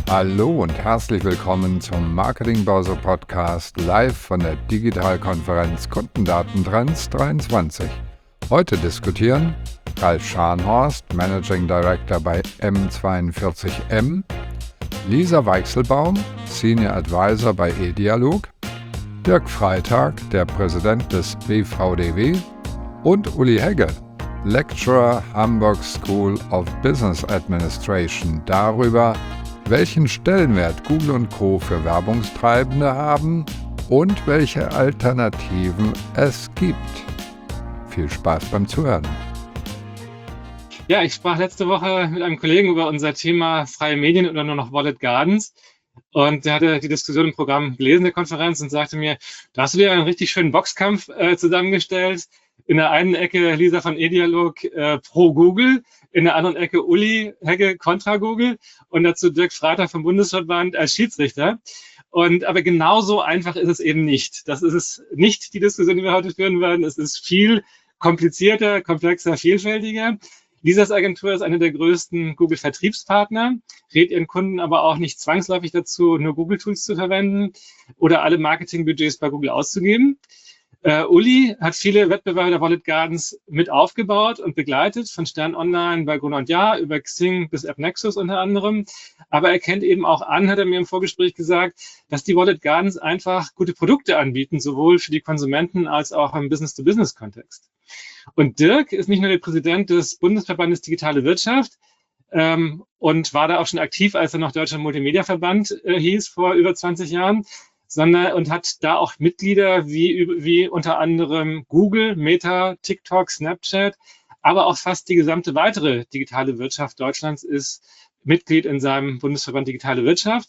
Hallo und herzlich willkommen zum Marketingbörse Podcast live von der Digitalkonferenz Kundendatentrends 23. Heute diskutieren Ralf Scharnhorst, Managing Director bei M42M, Lisa Weichselbaum, Senior Advisor bei eDialog, Dirk Freitag, der Präsident des BVDW und Uli Hegge, Lecturer Hamburg School of Business Administration, darüber, welchen Stellenwert Google und Co. für Werbungstreibende haben und welche Alternativen es gibt. Viel Spaß beim Zuhören. Ja, ich sprach letzte Woche mit einem Kollegen über unser Thema freie Medien oder nur noch Walled Gardens. Und der hatte die Diskussion im Programm gelesen, der Konferenz, und sagte mir, da hast du dir einen richtig schönen Boxkampf zusammengestellt. In der einen Ecke Lisa von eDialog pro Google, in der anderen Ecke Uli Hegge kontra Google und dazu Dirk Freitag vom Bundesverband als Schiedsrichter. Aber genauso einfach ist es eben nicht. Das ist es nicht, die Diskussion, die wir heute führen werden. Es ist viel komplizierter, komplexer, vielfältiger. Lisas Agentur ist eine der größten Google-Vertriebspartner, rät ihren Kunden aber auch nicht zwangsläufig dazu, nur Google-Tools zu verwenden oder alle Marketingbudgets bei Google auszugeben. Uli hat viele Wettbewerbe der Walled Gardens mit aufgebaut und begleitet, von Stern Online bei Gruner + Jahr über Xing bis AppNexus unter anderem. Aber er kennt eben auch an, hat er mir im Vorgespräch gesagt, dass die Walled Gardens einfach gute Produkte anbieten, sowohl für die Konsumenten als auch im Business-to-Business-Kontext. Und Dirk ist nicht nur der Präsident des Bundesverbandes Digitale Wirtschaft und war da auch schon aktiv, als er noch Deutscher Multimedia-Verband hieß, vor über 20 Jahren, und hat da auch Mitglieder wie unter anderem Google, Meta, TikTok, Snapchat, aber auch fast die gesamte weitere digitale Wirtschaft Deutschlands ist Mitglied in seinem Bundesverband Digitale Wirtschaft.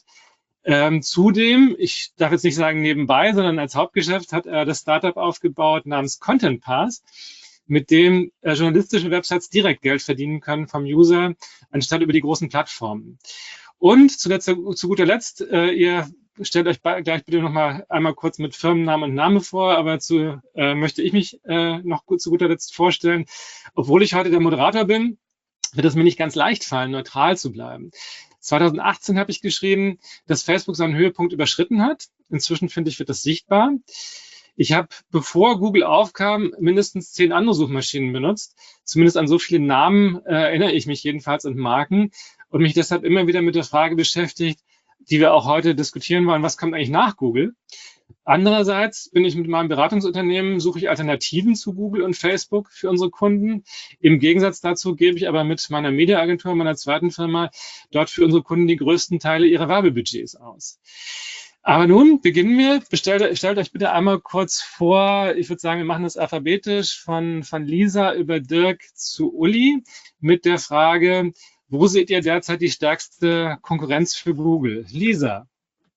Zudem, ich darf jetzt nicht sagen nebenbei, sondern als Hauptgeschäft hat er das Startup aufgebaut namens Content Pass, mit dem journalistische Websites direkt Geld verdienen können vom User, anstatt über die großen Plattformen. Und zu guter Letzt, ihr stellt euch gleich bitte noch mal einmal kurz mit Firmennamen und Name vor, aber möchte ich mich noch zu guter Letzt vorstellen. Obwohl ich heute der Moderator bin, wird es mir nicht ganz leicht fallen, neutral zu bleiben. 2018 habe ich geschrieben, dass Facebook seinen Höhepunkt überschritten hat. Inzwischen, finde ich, wird das sichtbar. Ich habe, bevor Google aufkam, mindestens 10 andere Suchmaschinen benutzt. Zumindest an so viele Namen erinnere ich mich jedenfalls und Marken und mich deshalb immer wieder mit der Frage beschäftigt, die wir auch heute diskutieren wollen, was kommt eigentlich nach Google? Andererseits bin ich mit meinem Beratungsunternehmen, suche ich Alternativen zu Google und Facebook für unsere Kunden. Im Gegensatz dazu gebe ich aber mit meiner Mediaagentur, meiner zweiten Firma, dort für unsere Kunden die größten Teile ihrer Werbebudgets aus. Aber nun beginnen wir. Stellt euch bitte einmal kurz vor, ich würde sagen, wir machen das alphabetisch von Lisa über Dirk zu Uli mit der Frage, wo seht ihr derzeit die stärkste Konkurrenz für Google? Lisa.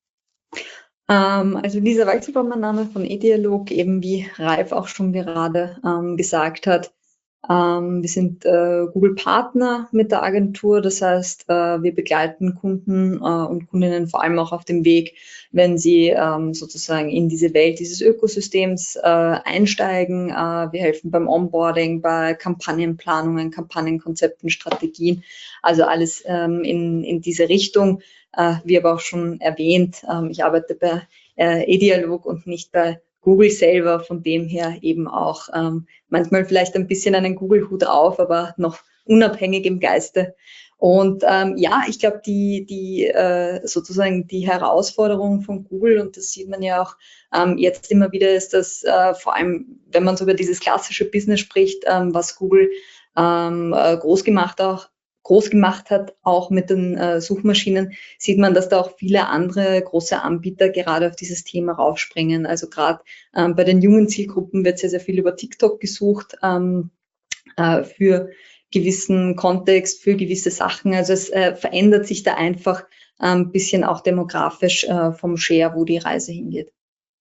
Also Lisa Weichselbaum, mein Name von eDialog, eben wie Ralf auch schon gerade gesagt hat. Wir sind Google-Partner mit der Agentur, das heißt, wir begleiten Kunden und Kundinnen vor allem auch auf dem Weg, wenn sie sozusagen in diese Welt dieses Ökosystems einsteigen. Wir helfen beim Onboarding, bei Kampagnenplanungen, Kampagnenkonzepten, Strategien, also alles in diese Richtung. Wie aber auch schon erwähnt, ich arbeite bei eDialog und nicht bei Google selber, von dem her eben auch manchmal vielleicht ein bisschen einen Google-Hut auf, aber noch unabhängig im Geiste. Und ja, ich glaube, sozusagen die Herausforderung von Google, und das sieht man ja auch jetzt immer wieder, ist, dass vor allem, wenn man so über dieses klassische Business spricht, was Google groß gemacht hat, auch mit den Suchmaschinen, sieht man, dass da auch viele andere große Anbieter gerade auf dieses Thema raufspringen. Also gerade bei den jungen Zielgruppen wird sehr, sehr viel über TikTok gesucht für gewissen Kontext, für gewisse Sachen. Also es verändert sich da einfach ein bisschen auch demografisch vom Share, wo die Reise hingeht.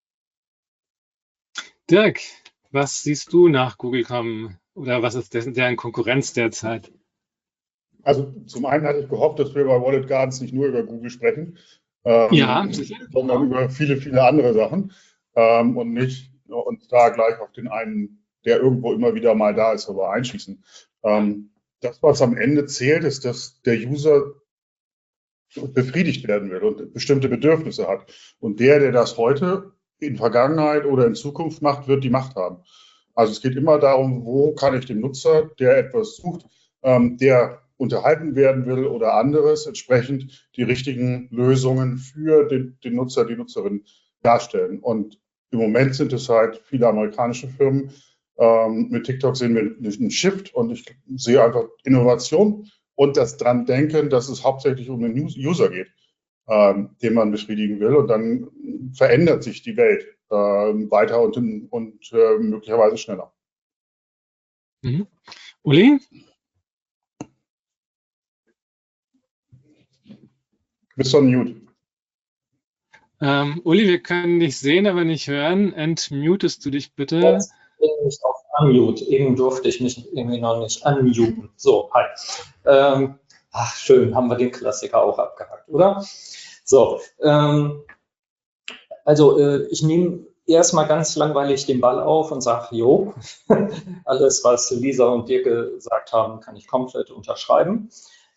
Dirk, was siehst du nach Google kommen oder was ist deren Konkurrenz derzeit? Also zum einen hatte ich gehofft, dass wir bei Walled Gardens nicht nur über Google sprechen, sondern über viele, viele andere Sachen und nicht uns da gleich auf den einen, der irgendwo immer wieder mal da ist, aber einschießen. Das, was am Ende zählt, ist, dass der User befriedigt werden will und bestimmte Bedürfnisse hat. Und der das heute in Vergangenheit oder in Zukunft macht, wird die Macht haben. Also es geht immer darum, wo kann ich dem Nutzer, der etwas sucht, der unterhalten werden will oder anderes, entsprechend die richtigen Lösungen für den Nutzer, die Nutzerin darstellen. Und im Moment sind es halt viele amerikanische Firmen. Mit TikTok sehen wir einen Shift und ich sehe einfach Innovation und das dran denken, dass es hauptsächlich um den User geht, den man befriedigen will. Und dann verändert sich die Welt weiter und möglicherweise schneller. Mhm. Uli? Bist du on mute? Uli, wir können dich sehen, aber nicht hören. Entmutest du dich bitte? Jetzt bin ich auf Unmute. Eben durfte ich mich irgendwie noch nicht unmuten. So, hi. Schön, haben wir den Klassiker auch abgehakt, oder? So, ich nehme erstmal ganz langweilig den Ball auf und sage, jo, alles, was Lisa und Dirk gesagt haben, kann ich komplett unterschreiben.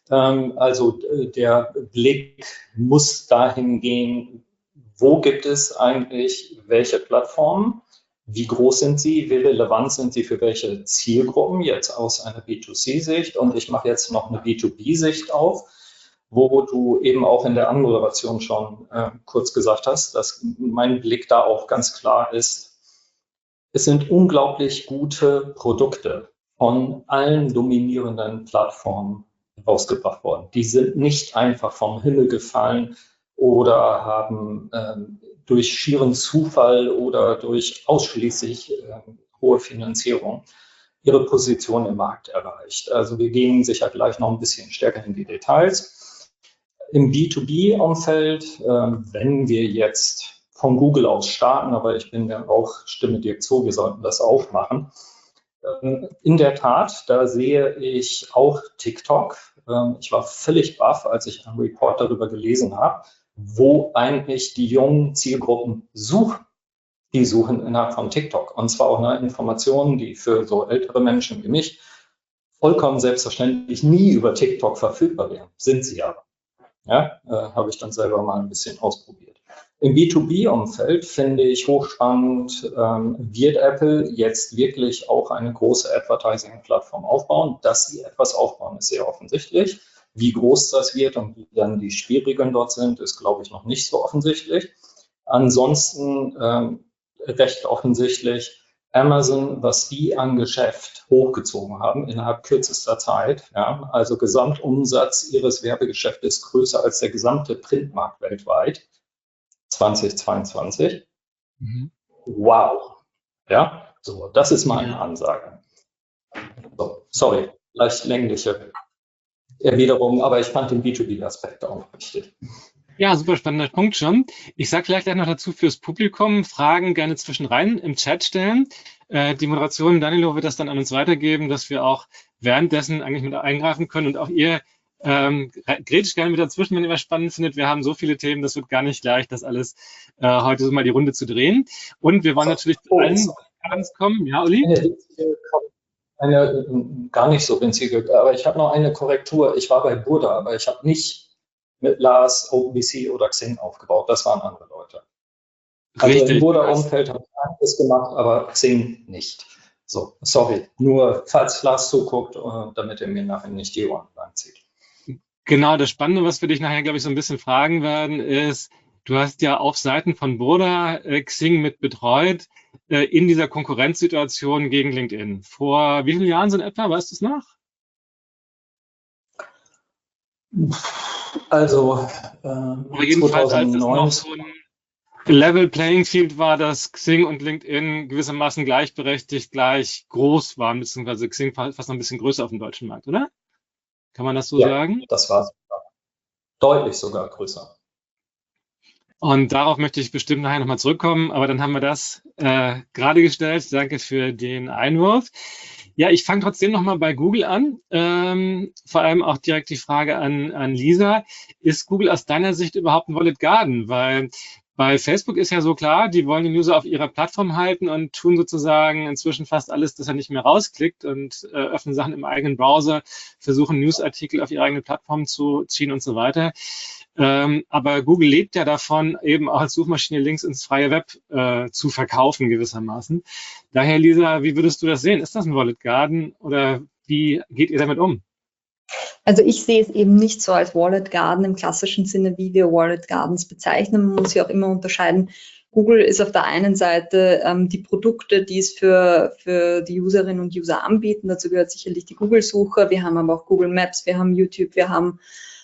Der Blick muss dahin gehen, wo gibt es eigentlich welche Plattformen, wie groß sind sie, wie relevant sind sie für welche Zielgruppen, jetzt aus einer B2C-Sicht. Und ich mache jetzt noch eine B2B-Sicht auf, wo du eben auch in der Anmoderation schon kurz gesagt hast, dass mein Blick da auch ganz klar ist, es sind unglaublich gute Produkte von allen dominierenden Plattformen rausgebracht worden. Die sind nicht einfach vom Himmel gefallen oder haben durch schieren Zufall oder durch ausschließlich hohe Finanzierung ihre Position im Markt erreicht. Also wir gehen sicher gleich noch ein bisschen stärker in die Details. Im B2B-Umfeld, wenn wir jetzt von Google aus starten, aber ich bin ja auch, stimme dir zu, wir sollten das auch machen. In der Tat, da sehe ich auch TikTok. Ich war völlig baff, als ich einen Report darüber gelesen habe, wo eigentlich die jungen Zielgruppen suchen. Die suchen innerhalb von TikTok. Und zwar auch nach Informationen, die für so ältere Menschen wie mich vollkommen selbstverständlich nie über TikTok verfügbar wären. Sind sie aber. Ja, habe ich dann selber mal ein bisschen ausprobiert. Im B2B-Umfeld finde ich hochspannend, wird Apple jetzt wirklich auch eine große Advertising-Plattform aufbauen? Dass sie etwas aufbauen, ist sehr offensichtlich. Wie groß das wird und wie dann die Spielregeln dort sind, ist, glaube ich, noch nicht so offensichtlich. Ansonsten recht offensichtlich Amazon, was die an Geschäft hochgezogen haben innerhalb kürzester Zeit. Ja, also Gesamtumsatz ihres Werbegeschäftes größer als der gesamte Printmarkt weltweit 2022. Mhm. Wow. Ja, so, das ist meine Ansage. So, sorry, leicht längliche Erwiderung, aber ich fand den B2B-Aspekt auch wichtig. Ja, super spannender Punkt schon. Ich sage vielleicht gleich noch dazu fürs Publikum, Fragen gerne zwischen rein im Chat stellen. Die Moderation, Danilo, wird das dann an uns weitergeben, dass wir auch währenddessen eigentlich mit eingreifen können und auch ihr grätscht gerne mit dazwischen, wenn ihr was spannend findet. Wir haben so viele Themen, das wird gar nicht leicht, das alles heute so mal die Runde zu drehen. Und wir wollen natürlich zu allen Cards kommen. Ja, Uli? Eine gar nicht so winzige, aber ich habe noch eine Korrektur. Ich war bei Burda, aber ich habe nicht mit Lars, OpenBC oder Xing aufgebaut. Das waren andere Leute. Also richtig. Im Burda-Umfeld habe ich einiges gemacht, aber Xing nicht. So, sorry. Nur falls Lars zuguckt, damit er mir nachher nicht die Ohren lang zieht. Genau, das Spannende, was wir dich nachher, glaube ich, so ein bisschen fragen werden, ist, du hast ja auf Seiten von Burda Xing mit betreut in dieser Konkurrenzsituation gegen LinkedIn. Vor wie vielen Jahren so in etwa? Weißt du es noch? Also jedenfalls, als es noch so ein Level Playing Field war, dass Xing und LinkedIn gewissermaßen gleichberechtigt gleich groß waren, beziehungsweise Xing fast noch ein bisschen größer auf dem deutschen Markt, oder? Kann man das so sagen? Das war deutlich sogar größer. Und darauf möchte ich bestimmt nachher nochmal zurückkommen, aber dann haben wir das gerade gestellt. Danke für den Einwurf. Ja, ich fange trotzdem nochmal bei Google an. Vor allem auch direkt die Frage an Lisa. Ist Google aus deiner Sicht überhaupt ein Walled Garden? Weil Bei Facebook ist ja so klar, die wollen den User auf ihrer Plattform halten und tun sozusagen inzwischen fast alles, dass er nicht mehr rausklickt und öffnen Sachen im eigenen Browser, versuchen Newsartikel auf ihre eigene Plattform zu ziehen und so weiter. Aber Google lebt ja davon, eben auch als Suchmaschine Links ins freie Web zu verkaufen gewissermaßen. Daher, Lisa, wie würdest du das sehen? Ist das ein Walled Garden oder wie geht ihr damit um? Also ich sehe es eben nicht so als Walled Garden im klassischen Sinne, wie wir Walled Gardens bezeichnen. Man muss ja auch immer unterscheiden. Google ist auf der einen Seite die Produkte, die es für die Userinnen und User anbieten. Dazu gehört sicherlich die Google-Suche. Wir haben aber auch Google Maps, wir haben YouTube, wir haben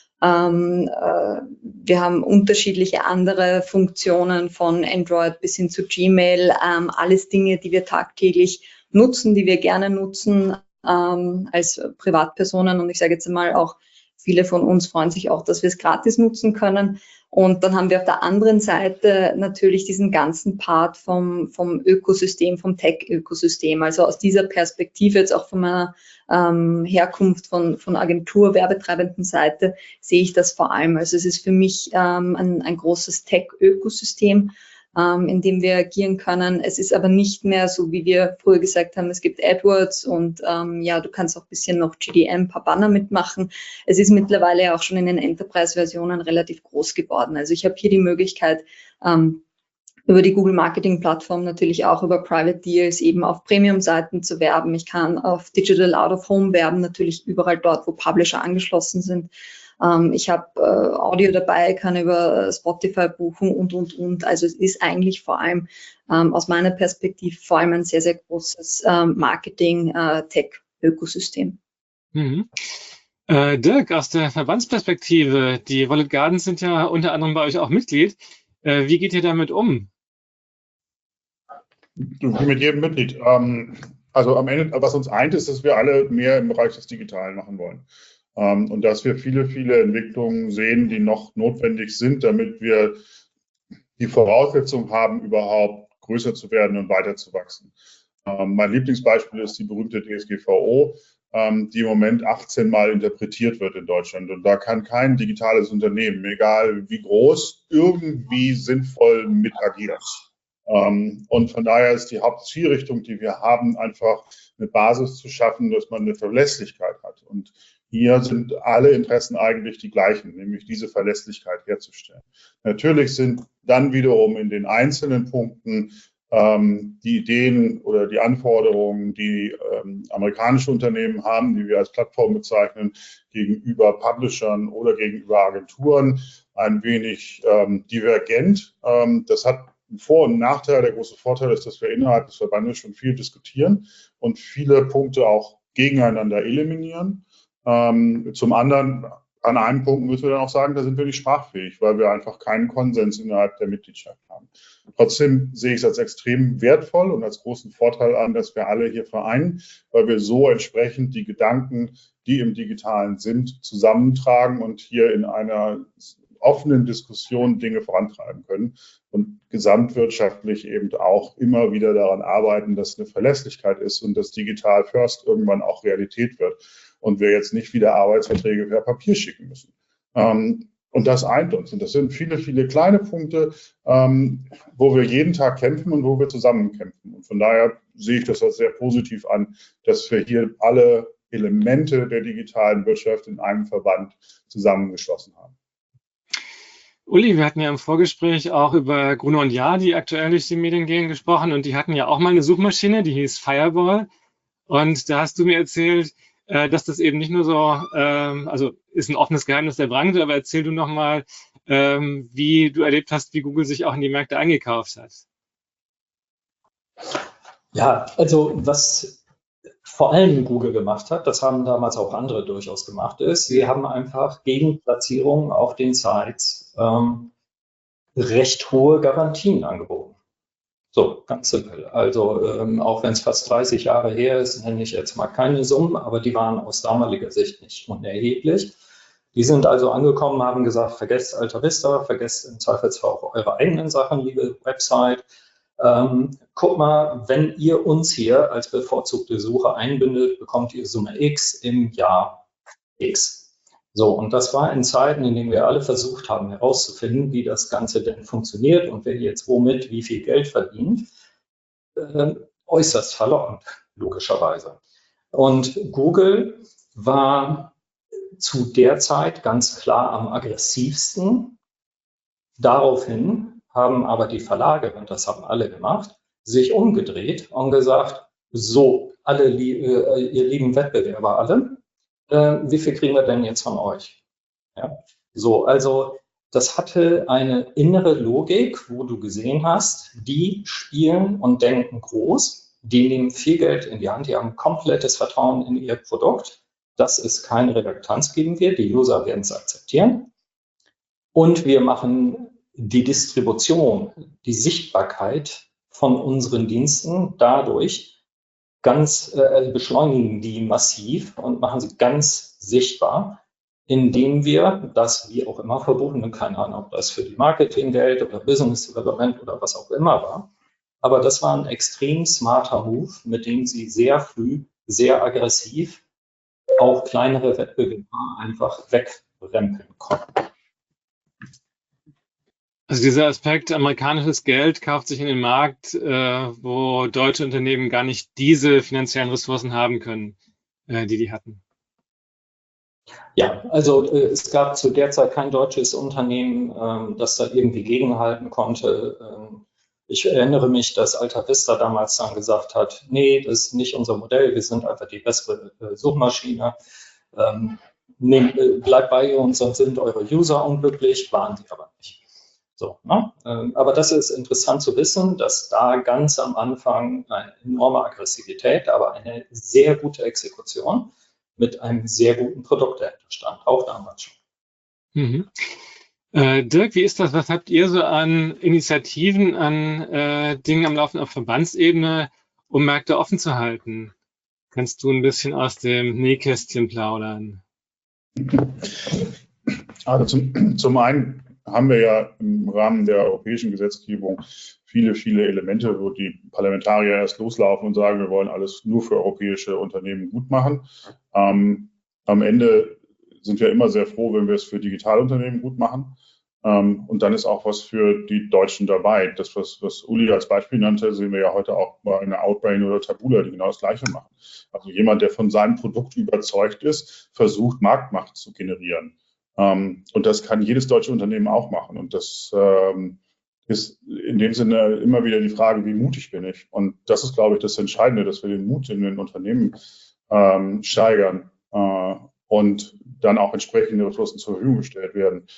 unterschiedliche andere Funktionen von Android bis hin zu Gmail. Alles Dinge, die wir tagtäglich nutzen, die wir gerne nutzen als Privatpersonen. Und ich sage jetzt einmal auch, viele von uns freuen sich auch, dass wir es gratis nutzen können. Und dann haben wir auf der anderen Seite natürlich diesen ganzen Part vom Ökosystem, vom Tech-Ökosystem. Also aus dieser Perspektive, jetzt auch von meiner Herkunft von Agentur, werbetreibenden Seite, sehe ich das vor allem. Also es ist für mich ein großes Tech-Ökosystem, in dem wir agieren können. Es ist aber nicht mehr so, wie wir früher gesagt haben, es gibt AdWords und ja, du kannst auch ein bisschen noch GDM, ein paar Banner mitmachen. Es ist mittlerweile auch schon in den Enterprise-Versionen relativ groß geworden. Also ich habe hier die Möglichkeit, über die Google Marketing Plattform natürlich auch über Private Deals eben auf Premium-Seiten zu werben. Ich kann auf Digital Out of Home werben, natürlich überall dort, wo Publisher angeschlossen sind. Ich habe Audio dabei, kann über Spotify buchen und. Also es ist eigentlich vor allem aus meiner Perspektive vor allem ein sehr, sehr großes Marketing-Tech-Ökosystem. Mhm. Dirk, aus der Verbandsperspektive, die Walled Gardens sind ja unter anderem bei euch auch Mitglied. Wie geht ihr damit um? Wie mit jedem Mitglied. Also am Ende, was uns eint, ist, dass wir alle mehr im Bereich des Digitalen machen wollen. Und dass wir viele, viele Entwicklungen sehen, die noch notwendig sind, damit wir die Voraussetzung haben, überhaupt größer zu werden und weiter zu wachsen. Mein Lieblingsbeispiel ist die berühmte DSGVO, die im Moment 18 Mal interpretiert wird in Deutschland. Und da kann kein digitales Unternehmen, egal wie groß, irgendwie sinnvoll mit agieren. Und von daher ist die Hauptzielrichtung, die wir haben, einfach eine Basis zu schaffen, dass man eine Verlässlichkeit hat. Und hier sind alle Interessen eigentlich die gleichen, nämlich diese Verlässlichkeit herzustellen. Natürlich sind dann wiederum in den einzelnen Punkten die Ideen oder die Anforderungen, die amerikanische Unternehmen haben, die wir als Plattform bezeichnen, gegenüber Publishern oder gegenüber Agenturen ein wenig divergent. Das hat einen Vor- und Nachteil. Der große Vorteil ist, dass wir innerhalb des Verbandes schon viel diskutieren und viele Punkte auch gegeneinander eliminieren. Zum anderen, an einem Punkt müssen wir dann auch sagen, da sind wir nicht sprachfähig, weil wir einfach keinen Konsens innerhalb der Mitgliedschaft haben. Trotzdem sehe ich es als extrem wertvoll und als großen Vorteil an, dass wir alle hier vereinen, weil wir so entsprechend die Gedanken, die im Digitalen sind, zusammentragen und hier in einer offenen Diskussion Dinge vorantreiben können und gesamtwirtschaftlich eben auch immer wieder daran arbeiten, dass eine Verlässlichkeit ist und dass Digital First irgendwann auch Realität wird und wir jetzt nicht wieder Arbeitsverträge per Papier schicken müssen. Und das eint uns. Und das sind viele, viele kleine Punkte, wo wir jeden Tag kämpfen und wo wir zusammen kämpfen. Und von daher sehe ich das als sehr positiv an, dass wir hier alle Elemente der digitalen Wirtschaft in einem Verband zusammengeschlossen haben. Uli, wir hatten ja im Vorgespräch auch über Gruner und Jahr, die aktuell durch die Medien gehen, gesprochen und die hatten ja auch mal eine Suchmaschine, die hieß Fireball. Und da hast du mir erzählt, dass das eben nicht nur so, also ist ein offenes Geheimnis der Branche, aber erzähl du nochmal, wie du erlebt hast, wie Google sich auch in die Märkte eingekauft hat. Ja, also was vor allem Google gemacht hat, das haben damals auch andere durchaus gemacht, ist, sie haben einfach gegen Platzierungen auf den Sites recht hohe Garantien angeboten. So, ganz simpel. Also auch wenn es fast 30 Jahre her ist, nenne ich jetzt mal keine Summen, aber die waren aus damaliger Sicht nicht unerheblich. Die sind also angekommen, haben gesagt, vergesst Alta Vista, vergesst im Zweifelsfall auch eure eigenen Sachen, liebe Website. Guck mal, wenn ihr uns hier als bevorzugte Suche einbindet, bekommt ihr Summe X im Jahr X. So, und das war in Zeiten, in denen wir alle versucht haben herauszufinden, wie das Ganze denn funktioniert und wer jetzt womit wie viel Geld verdient, äußerst verlockend, logischerweise. Und Google war zu der Zeit ganz klar am aggressivsten. Daraufhin haben aber die Verlage, und das haben alle gemacht, sich umgedreht und gesagt, so, alle, ihr lieben Wettbewerber alle, wie viel kriegen wir denn jetzt von euch? Ja, so, also das hatte eine innere Logik, wo du gesehen hast, die spielen und denken groß, die nehmen viel Geld in die Hand, die haben komplettes Vertrauen in ihr Produkt, dass es keine Reduktanz geben wird, die User werden es akzeptieren. Und wir machen die Distribution, die Sichtbarkeit von unseren Diensten dadurch beschleunigen die massiv und machen sie ganz sichtbar, indem wir das wie auch immer verbuchen, und keine Ahnung, ob das für die Marketinggeld oder Business Development oder was auch immer war. Aber das war ein extrem smarter Move, mit dem sie sehr früh, sehr aggressiv auch kleinere Wettbewerber einfach wegrempeln konnten. Also dieser Aspekt, amerikanisches Geld kauft sich in den Markt, wo deutsche Unternehmen gar nicht diese finanziellen Ressourcen haben können, die hatten. Ja, also es gab zu der Zeit kein deutsches Unternehmen, das da irgendwie gegenhalten konnte. Ich erinnere mich, dass Alta Vista damals dann gesagt hat, nee, das ist nicht unser Modell, wir sind einfach die bessere Suchmaschine. Bleibt bei uns, sonst sind eure User unglücklich, waren sie aber nicht. So, ne? Aber das ist interessant zu wissen, dass da ganz am Anfang eine enorme Aggressivität, aber eine sehr gute Exekution mit einem sehr guten Produkt dahinter stand, auch damals schon. Mhm. Dirk, wie ist das? Was habt ihr so an Initiativen, an Dingen am Laufen auf Verbandsebene, um Märkte offen zu halten? Kannst du ein bisschen aus dem Nähkästchen plaudern? Also zum einen haben wir ja im Rahmen der europäischen Gesetzgebung viele Elemente, wo die Parlamentarier erst loslaufen und sagen, wir wollen alles nur für europäische Unternehmen gut machen. Am Ende sind wir immer sehr froh, wenn wir es für Digitalunternehmen gut machen. Und dann ist auch was für die Deutschen dabei. Das, was Uli als Beispiel nannte, sehen wir ja heute auch bei einer Outbrain oder Taboola, die genau das Gleiche machen. Also jemand, der von seinem Produkt überzeugt ist, versucht, Marktmacht zu generieren. Und das kann jedes deutsche Unternehmen auch machen. Und das ist in dem Sinne immer wieder die Frage, wie mutig bin ich? Und das ist, glaube ich, das Entscheidende, dass wir den Mut in den Unternehmen steigern und dann auch entsprechende Ressourcen zur Verfügung gestellt werden,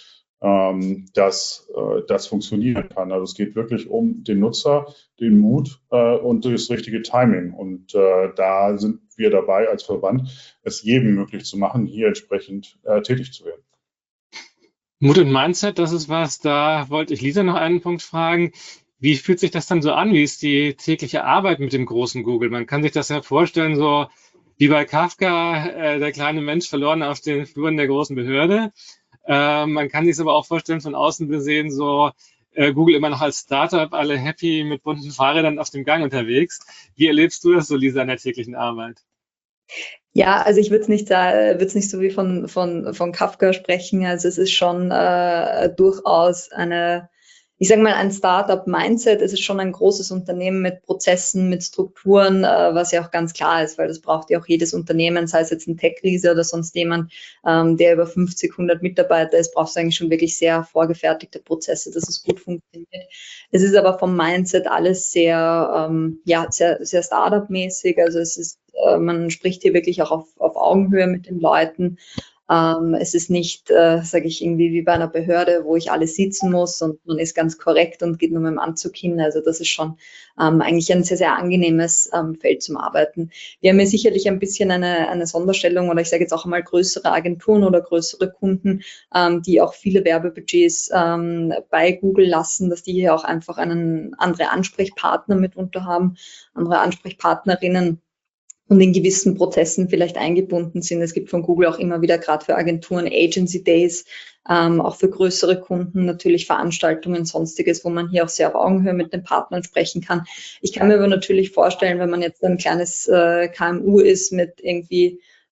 dass das funktionieren kann. Also es geht wirklich um den Nutzer, den Mut und das richtige Timing. Und da sind wir dabei als Verband, es jedem möglich zu machen, hier entsprechend tätig zu werden. Mut und Mindset, das ist was, da wollte ich Lisa noch einen Punkt fragen. Wie fühlt sich das dann so an? Wie ist die tägliche Arbeit mit dem großen Google? Man kann sich das ja vorstellen, so wie bei Kafka, der kleine Mensch verloren auf den Fluren der großen Behörde. Man kann sich es aber auch vorstellen, von außen gesehen, so Google immer noch als Startup, alle happy mit bunten Fahrrädern auf dem Gang unterwegs. Wie erlebst du das so, Lisa, in der täglichen Arbeit? Ja, also ich würde es nicht so wie von Kafka sprechen. Also es ist schon durchaus ich sage mal, ein Startup-Mindset. Es ist schon ein großes Unternehmen mit Prozessen, mit Strukturen, was ja auch ganz klar ist, weil das braucht ja auch jedes Unternehmen, sei es jetzt ein Tech-Riese oder sonst jemand, der über 50, 100 Mitarbeiter ist, brauchst du eigentlich schon wirklich sehr vorgefertigte Prozesse, dass es gut funktioniert. Es ist aber vom Mindset alles sehr Startup-mäßig. Also es ist, man spricht hier wirklich auch auf Augenhöhe mit den Leuten. Es ist nicht, sage ich, irgendwie wie bei einer Behörde, wo ich alles sitzen muss und man ist ganz korrekt und geht nur mit dem Anzug hin. Also das ist schon eigentlich ein sehr, sehr angenehmes Feld zum Arbeiten. Wir haben hier sicherlich ein bisschen eine Sonderstellung oder ich sage jetzt auch einmal größere Agenturen oder größere Kunden, die auch viele Werbebudgets bei Google lassen, dass die hier auch einfach andere Ansprechpartner mitunter haben, andere Ansprechpartnerinnen und in gewissen Prozessen vielleicht eingebunden sind. Es gibt von Google auch immer wieder, gerade für Agenturen, Agency Days, auch für größere Kunden natürlich Veranstaltungen, Sonstiges, wo man hier auch sehr auf Augenhöhe mit den Partnern sprechen kann. Ich kann mir aber natürlich vorstellen, wenn man jetzt ein kleines KMU ist mit irgendwie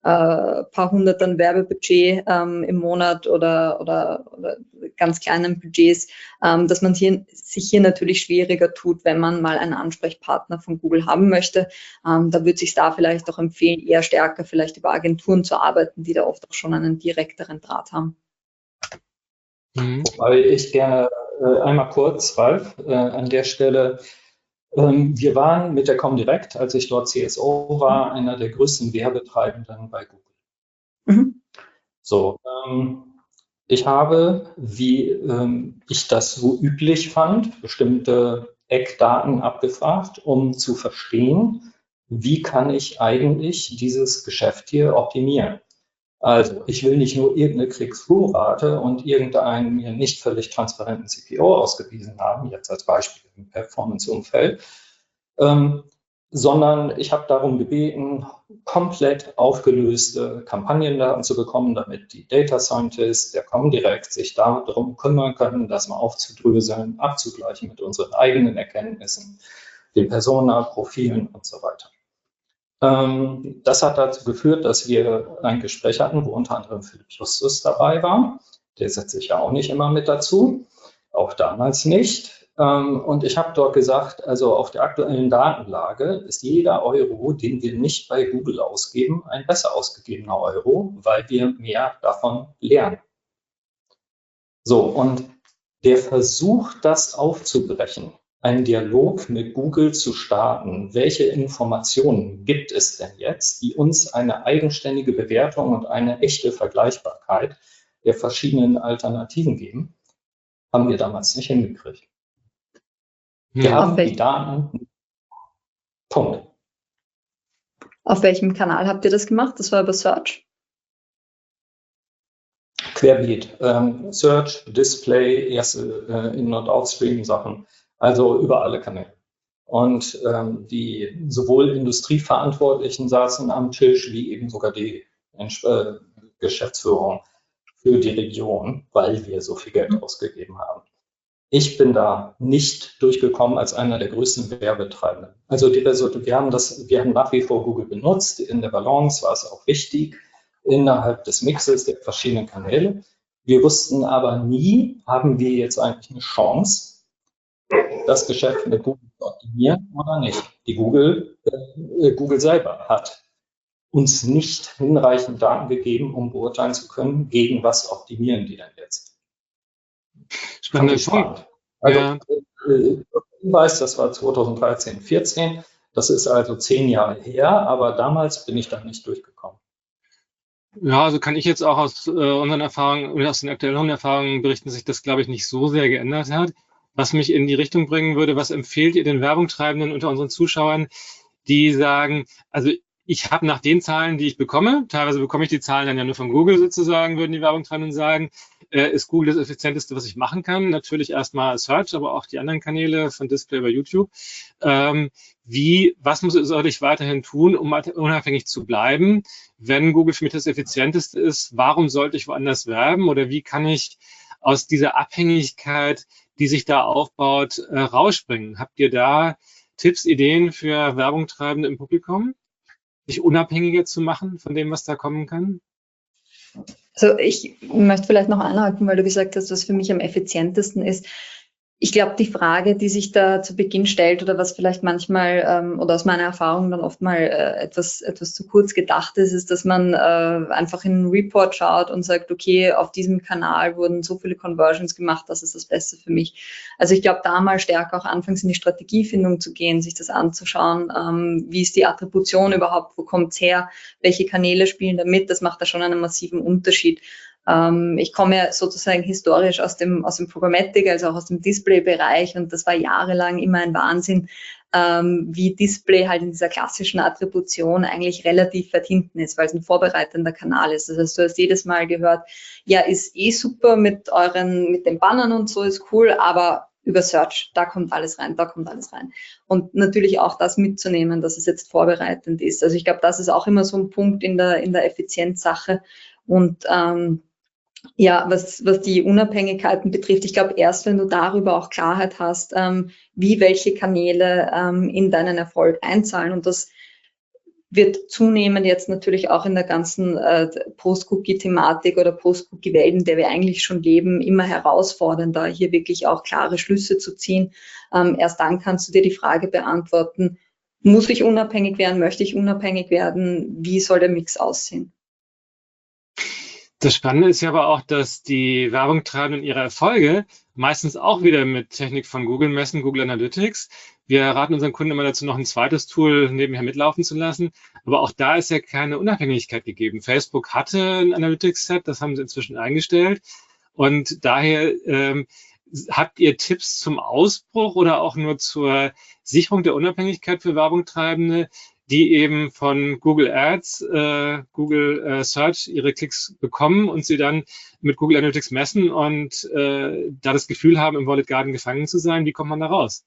paar hundert an Werbebudget im Monat oder ganz kleinen Budgets, dass man sich hier natürlich schwieriger tut, wenn man mal einen Ansprechpartner von Google haben möchte. Da würde es sich da vielleicht auch empfehlen, eher stärker vielleicht über Agenturen zu arbeiten, die da oft auch schon einen direkteren Draht haben. Wobei ich gerne einmal kurz, Ralf, an der Stelle, wir waren mit der Comdirect, als ich dort CSO war, einer der größten Werbetreibenden bei Google. Mhm. So, ich habe, wie ich das so üblich fand, bestimmte Eckdaten abgefragt, um zu verstehen, wie kann ich eigentlich dieses Geschäft hier optimieren. Also, ich will nicht nur irgendeine Click-Through-Rate und irgendeinen mir nicht völlig transparenten CPO ausgewiesen haben, jetzt als Beispiel im Performance-Umfeld, sondern ich habe darum gebeten, komplett aufgelöste Kampagnendaten zu bekommen, damit die Data Scientists der Comdirect sich darum kümmern können, das mal aufzudröseln, abzugleichen mit unseren eigenen Erkenntnissen, den Persona-Profilen und so weiter. Das hat dazu geführt, dass wir ein Gespräch hatten, wo unter anderem Philipp Justus dabei war. Der setzt sich ja auch nicht immer mit dazu, auch damals nicht. Und ich habe dort gesagt, also auf der aktuellen Datenlage ist jeder Euro, den wir nicht bei Google ausgeben, ein besser ausgegebener Euro, weil wir mehr davon lernen. So, und der Versuch, das aufzubrechen, einen Dialog mit Google zu starten. Welche Informationen gibt es denn jetzt, die uns eine eigenständige Bewertung und eine echte Vergleichbarkeit der verschiedenen Alternativen geben, haben wir damals nicht hingekriegt. Wir haben die Daten. Punkt. Auf welchem Kanal habt ihr das gemacht? Das war über Search? Querbeet. Search, Display, erste In- und Outstream-Sachen. Also über alle Kanäle. Und die sowohl Industrieverantwortlichen saßen am Tisch, wie eben sogar die Geschäftsführung für die Region, weil wir so viel Geld ausgegeben haben. Ich bin da nicht durchgekommen als einer der größten Werbetreibenden. Also wir haben nach wie vor Google benutzt. In der Balance war es auch wichtig, innerhalb des Mixes der verschiedenen Kanäle. Wir wussten aber nie, haben wir jetzt eigentlich eine Chance, das Geschäft mit Google zu optimieren oder nicht. Google selber hat uns nicht hinreichend Daten gegeben, um beurteilen zu können, gegen was optimieren die denn jetzt. Spannender Punkt. Also, ja. Ich weiß, das war 2013, 14. Das ist also 10 Jahre her, aber damals bin ich da nicht durchgekommen. Ja, also kann ich jetzt auch aus unseren Erfahrungen oder aus den aktuellen Erfahrungen berichten, dass sich das, glaube ich, nicht so sehr geändert hat. Was mich in die Richtung bringen würde, was empfehlt ihr den Werbungtreibenden unter unseren Zuschauern, die sagen, also ich habe nach den Zahlen, die ich bekomme, teilweise bekomme ich die Zahlen dann ja nur von Google sozusagen, würden die Werbungtreibenden sagen, ist Google das Effizienteste, was ich machen kann. Natürlich erstmal Search, aber auch die anderen Kanäle von Display über YouTube. Was soll ich weiterhin tun, um unabhängig zu bleiben? Wenn Google für mich das Effizienteste ist, warum sollte ich woanders werben? Oder wie kann ich aus dieser Abhängigkeit, die sich da aufbaut, rausspringen? Habt ihr da Tipps, Ideen für Werbungtreibende im Publikum, sich unabhängiger zu machen von dem, was da kommen kann? Also ich möchte vielleicht noch einhaken, weil du gesagt hast, was für mich am effizientesten ist. Ich glaube, die Frage, die sich da zu Beginn stellt oder was vielleicht manchmal oder aus meiner Erfahrung dann oft mal etwas zu kurz gedacht ist, dass man einfach in einen Report schaut und sagt, okay, auf diesem Kanal wurden so viele Conversions gemacht, das ist das Beste für mich. Also ich glaube, da mal stärker auch anfangs in die Strategiefindung zu gehen, sich das anzuschauen, wie ist die Attribution überhaupt, wo kommt's her, welche Kanäle spielen da mit, das macht da schon einen massiven Unterschied. Ich komme ja sozusagen historisch aus dem Programmatic, also auch aus dem Display-Bereich, und das war jahrelang immer ein Wahnsinn, wie Display halt in dieser klassischen Attribution eigentlich relativ weit hinten ist, weil es ein vorbereitender Kanal ist. Das heißt, du hast jedes Mal gehört, ja, ist super mit den Bannern und so, ist cool, aber über Search, da kommt alles rein, da kommt alles rein. Und natürlich auch das mitzunehmen, dass es jetzt vorbereitend ist. Also ich glaube, das ist auch immer so ein Punkt in der Effizienzsache. Und ja, was die Unabhängigkeiten betrifft, ich glaube, erst wenn du darüber auch Klarheit hast, wie welche Kanäle in deinen Erfolg einzahlen, und das wird zunehmend jetzt natürlich auch in der ganzen Post-Cookie-Thematik oder Post-Cookie-Welt, in der wir eigentlich schon leben, immer herausfordernder, hier wirklich auch klare Schlüsse zu ziehen. Erst dann kannst du dir die Frage beantworten, muss ich unabhängig werden, möchte ich unabhängig werden, wie soll der Mix aussehen? Das Spannende ist ja aber auch, dass die Werbungtreibenden ihre Erfolge meistens auch wieder mit Technik von Google messen, Google Analytics. Wir raten unseren Kunden immer dazu, noch ein zweites Tool nebenher mitlaufen zu lassen. Aber auch da ist ja keine Unabhängigkeit gegeben. Facebook hatte ein Analytics-Set, das haben sie inzwischen eingestellt. Und daher habt ihr Tipps zum Ausbruch oder auch nur zur Sicherung der Unabhängigkeit für Werbungtreibende, die eben von Google Ads, Google Search ihre Klicks bekommen und sie dann mit Google Analytics messen und da das Gefühl haben, im Wallet Garden gefangen zu sein? Wie kommt man da raus?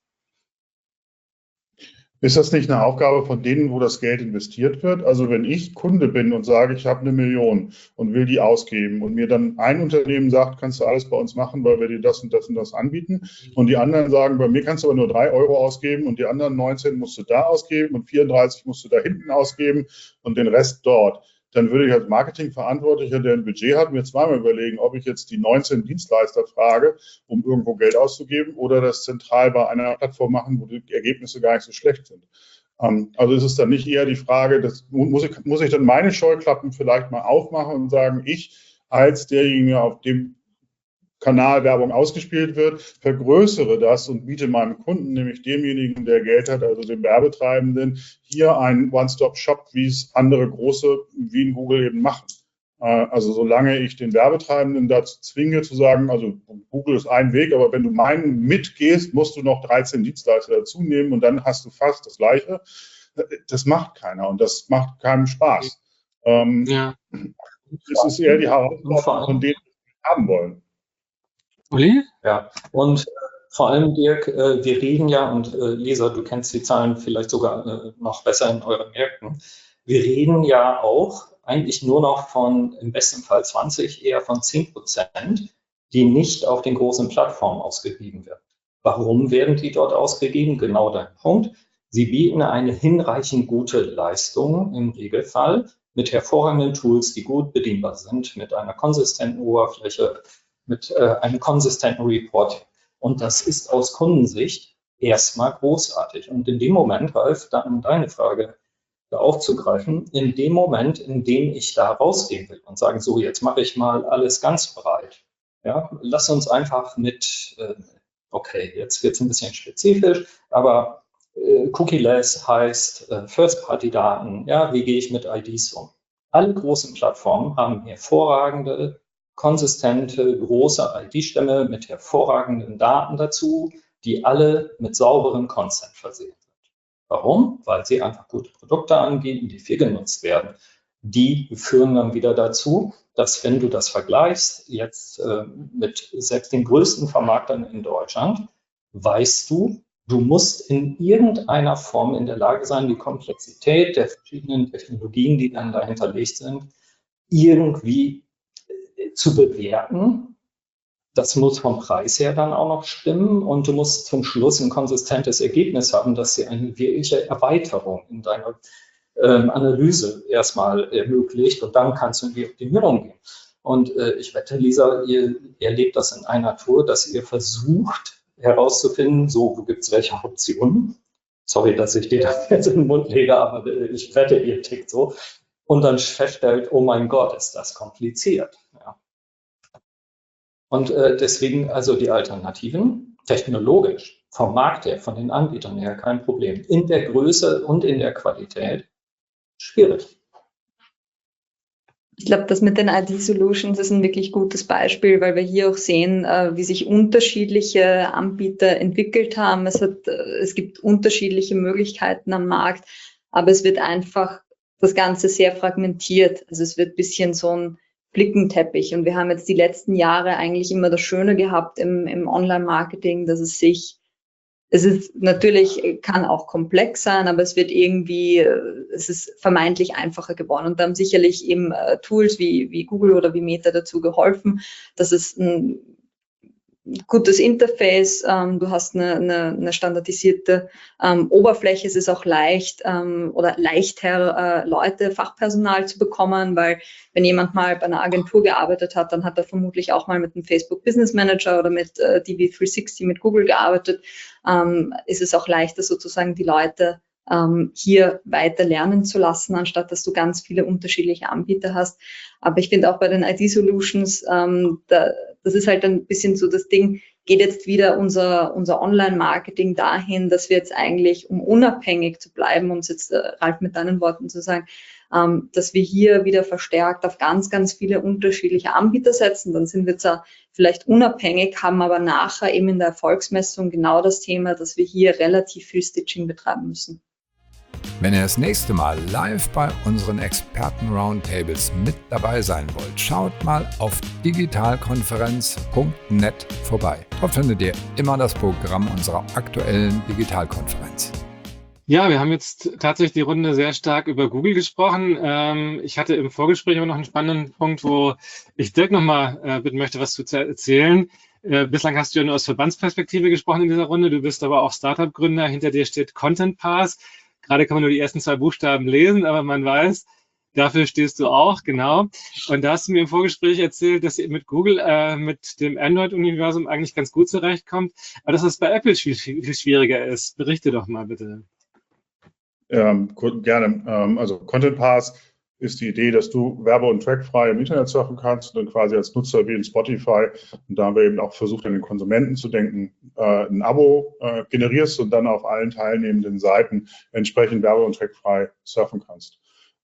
Ist das nicht eine Aufgabe von denen, wo das Geld investiert wird? Also wenn ich Kunde bin und sage, ich habe 1 Million und will die ausgeben und mir dann ein Unternehmen sagt, kannst du alles bei uns machen, weil wir dir das und das und das anbieten, und die anderen sagen, bei mir kannst du aber nur 3 Euro ausgeben und die anderen 19 musst du da ausgeben und 34 musst du da hinten ausgeben und den Rest dort, dann würde ich als Marketingverantwortlicher, der ein Budget hat, mir zweimal überlegen, ob ich jetzt die 19 Dienstleister frage, um irgendwo Geld auszugeben, oder das zentral bei einer Plattform machen, wo die Ergebnisse gar nicht so schlecht sind. Also ist es dann nicht eher die Frage, muss ich dann meine Scheuklappen vielleicht mal aufmachen und sagen, ich als derjenige, auf dem Kanal Werbung ausgespielt wird, vergrößere das und biete meinem Kunden, nämlich demjenigen, der Geld hat, also dem Werbetreibenden, hier einen One-Stop-Shop, wie es andere große wie in Google eben machen. Also solange ich den Werbetreibenden dazu zwinge zu sagen, also Google ist ein Weg, aber wenn du meinen mitgehst, musst du noch 13 Dienstleister dazu nehmen und dann hast du fast das Gleiche. Das macht keiner und das macht keinem Spaß. Ja. Das ist eher die Herausforderung, von denen wir haben wollen. Uli? Ja, und vor allem, Dirk, wir reden ja, und Lisa, du kennst die Zahlen vielleicht sogar noch besser in euren Märkten, wir reden ja auch eigentlich nur noch von im besten Fall 20, eher von 10%, die nicht auf den großen Plattformen ausgegeben werden. Warum werden die dort ausgegeben? Genau dein Punkt. Sie bieten eine hinreichend gute Leistung im Regelfall mit hervorragenden Tools, die gut bedienbar sind, mit einer konsistenten Oberfläche, mit einem konsistenten Reporting. Und das ist aus Kundensicht erstmal großartig. Und in dem Moment, Ralf, um deine Frage aufzugreifen, in dem Moment, in dem ich da rausgehen will und sagen, so, jetzt mache ich mal alles ganz breit. Ja, lass uns einfach mit, okay, jetzt wird es ein bisschen spezifisch, aber Cookie-less heißt First-Party-Daten. Ja, wie gehe ich mit IDs um? Alle großen Plattformen haben hervorragende, konsistente, große ID-Stämme mit hervorragenden Daten dazu, die alle mit sauberem Consent versehen sind. Warum? Weil sie einfach gute Produkte anbieten, die viel genutzt werden. Die führen dann wieder dazu, dass, wenn du das vergleichst, jetzt mit selbst den größten Vermarktern in Deutschland, weißt du, du musst in irgendeiner Form in der Lage sein, die Komplexität der verschiedenen Technologien, die dann dahinterlegt sind, irgendwie zu bewerten. Das muss vom Preis her dann auch noch stimmen und du musst zum Schluss ein konsistentes Ergebnis haben, dass sie eine wirkliche Erweiterung in deiner Analyse erstmal ermöglicht und dann kannst du in die Optimierung gehen. Und ich wette, Lisa, ihr erlebt das in einer Tour, dass ihr versucht herauszufinden, so, wo gibt es welche Optionen? Sorry, dass ich dir das jetzt in den Mund lege, aber ich wette, ihr tickt so. Und dann feststellt, oh mein Gott, ist das kompliziert. Ja. Und deswegen also die Alternativen, technologisch, vom Markt her, von den Anbietern her, kein Problem. In der Größe und in der Qualität schwierig. Ich glaube, das mit den ID-Solutions ist ein wirklich gutes Beispiel, weil wir hier auch sehen, wie sich unterschiedliche Anbieter entwickelt haben. Es gibt unterschiedliche Möglichkeiten am Markt, aber es wird einfach das Ganze sehr fragmentiert. Also es wird ein bisschen so ein Flickenteppich. Und wir haben jetzt die letzten Jahre eigentlich immer das Schöne gehabt im Online-Marketing, dass es ist natürlich, kann auch komplex sein, aber es ist vermeintlich einfacher geworden. Und da haben sicherlich eben Tools wie Google oder wie Meta dazu geholfen, dass es gutes Interface, du hast eine standardisierte Oberfläche, es ist auch leicht oder leichter, Leute, Fachpersonal zu bekommen, weil wenn jemand mal bei einer Agentur gearbeitet hat, dann hat er vermutlich auch mal mit dem Facebook Business Manager oder mit DV360 mit Google gearbeitet, ist es auch leichter sozusagen die Leute hier weiter lernen zu lassen, anstatt dass du ganz viele unterschiedliche Anbieter hast. Aber ich finde auch bei den IT-Solutions, das ist halt ein bisschen so das Ding, geht jetzt wieder unser Online-Marketing dahin, dass wir jetzt eigentlich, um unabhängig zu bleiben, um es jetzt, Ralf, mit deinen Worten zu sagen, dass wir hier wieder verstärkt auf ganz, ganz viele unterschiedliche Anbieter setzen. Dann sind wir zwar vielleicht unabhängig, haben aber nachher eben in der Erfolgsmessung genau das Thema, dass wir hier relativ viel Stitching betreiben müssen. Wenn ihr das nächste Mal live bei unseren Experten-Roundtables mit dabei sein wollt, schaut mal auf digitalkonferenz.net vorbei. Dort findet ihr immer das Programm unserer aktuellen Digitalkonferenz. Ja, wir haben jetzt tatsächlich die Runde sehr stark über Google gesprochen. Ich hatte im Vorgespräch aber noch einen spannenden Punkt, wo ich Dirk nochmal bitten möchte, was zu erzählen. Bislang hast du ja nur aus Verbandsperspektive gesprochen in dieser Runde. Du bist aber auch Startup-Gründer. Hinter dir steht Content Pass. Gerade kann man nur die ersten 2 Buchstaben lesen, aber man weiß, dafür stehst du auch, genau. Und da hast du mir im Vorgespräch erzählt, dass ihr mit Google, mit dem Android-Universum eigentlich ganz gut zurechtkommt, aber dass es bei Apple viel schwieriger ist. Berichte doch mal bitte. Gerne. Also Content Pass ist die Idee, dass du werbe- und trackfrei im Internet surfen kannst und dann quasi als Nutzer wie in Spotify, und da haben wir eben auch versucht, an den Konsumenten zu denken, ein Abo generierst und dann auf allen teilnehmenden Seiten entsprechend werbe- und trackfrei surfen kannst.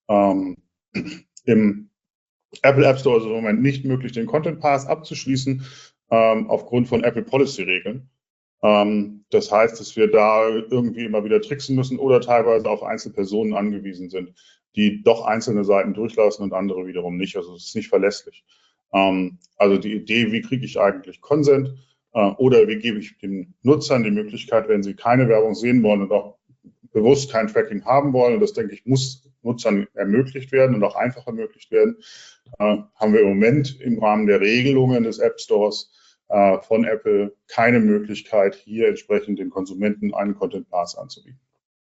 Im Apple App Store ist es im Moment nicht möglich, den Content Pass abzuschließen, aufgrund von Apple Policy Regeln. Das heißt, dass wir da irgendwie immer wieder tricksen müssen oder teilweise auf Einzelpersonen angewiesen sind, die doch einzelne Seiten durchlassen und andere wiederum nicht. Also es ist nicht verlässlich. Also die Idee, wie kriege ich eigentlich Consent oder wie gebe ich den Nutzern die Möglichkeit, wenn sie keine Werbung sehen wollen und auch bewusst kein Tracking haben wollen, und das, denke ich, muss Nutzern ermöglicht werden und auch einfach ermöglicht werden, haben wir im Moment im Rahmen der Regelungen des App Stores von Apple keine Möglichkeit, hier entsprechend den Konsumenten einen Content Pass anzubieten.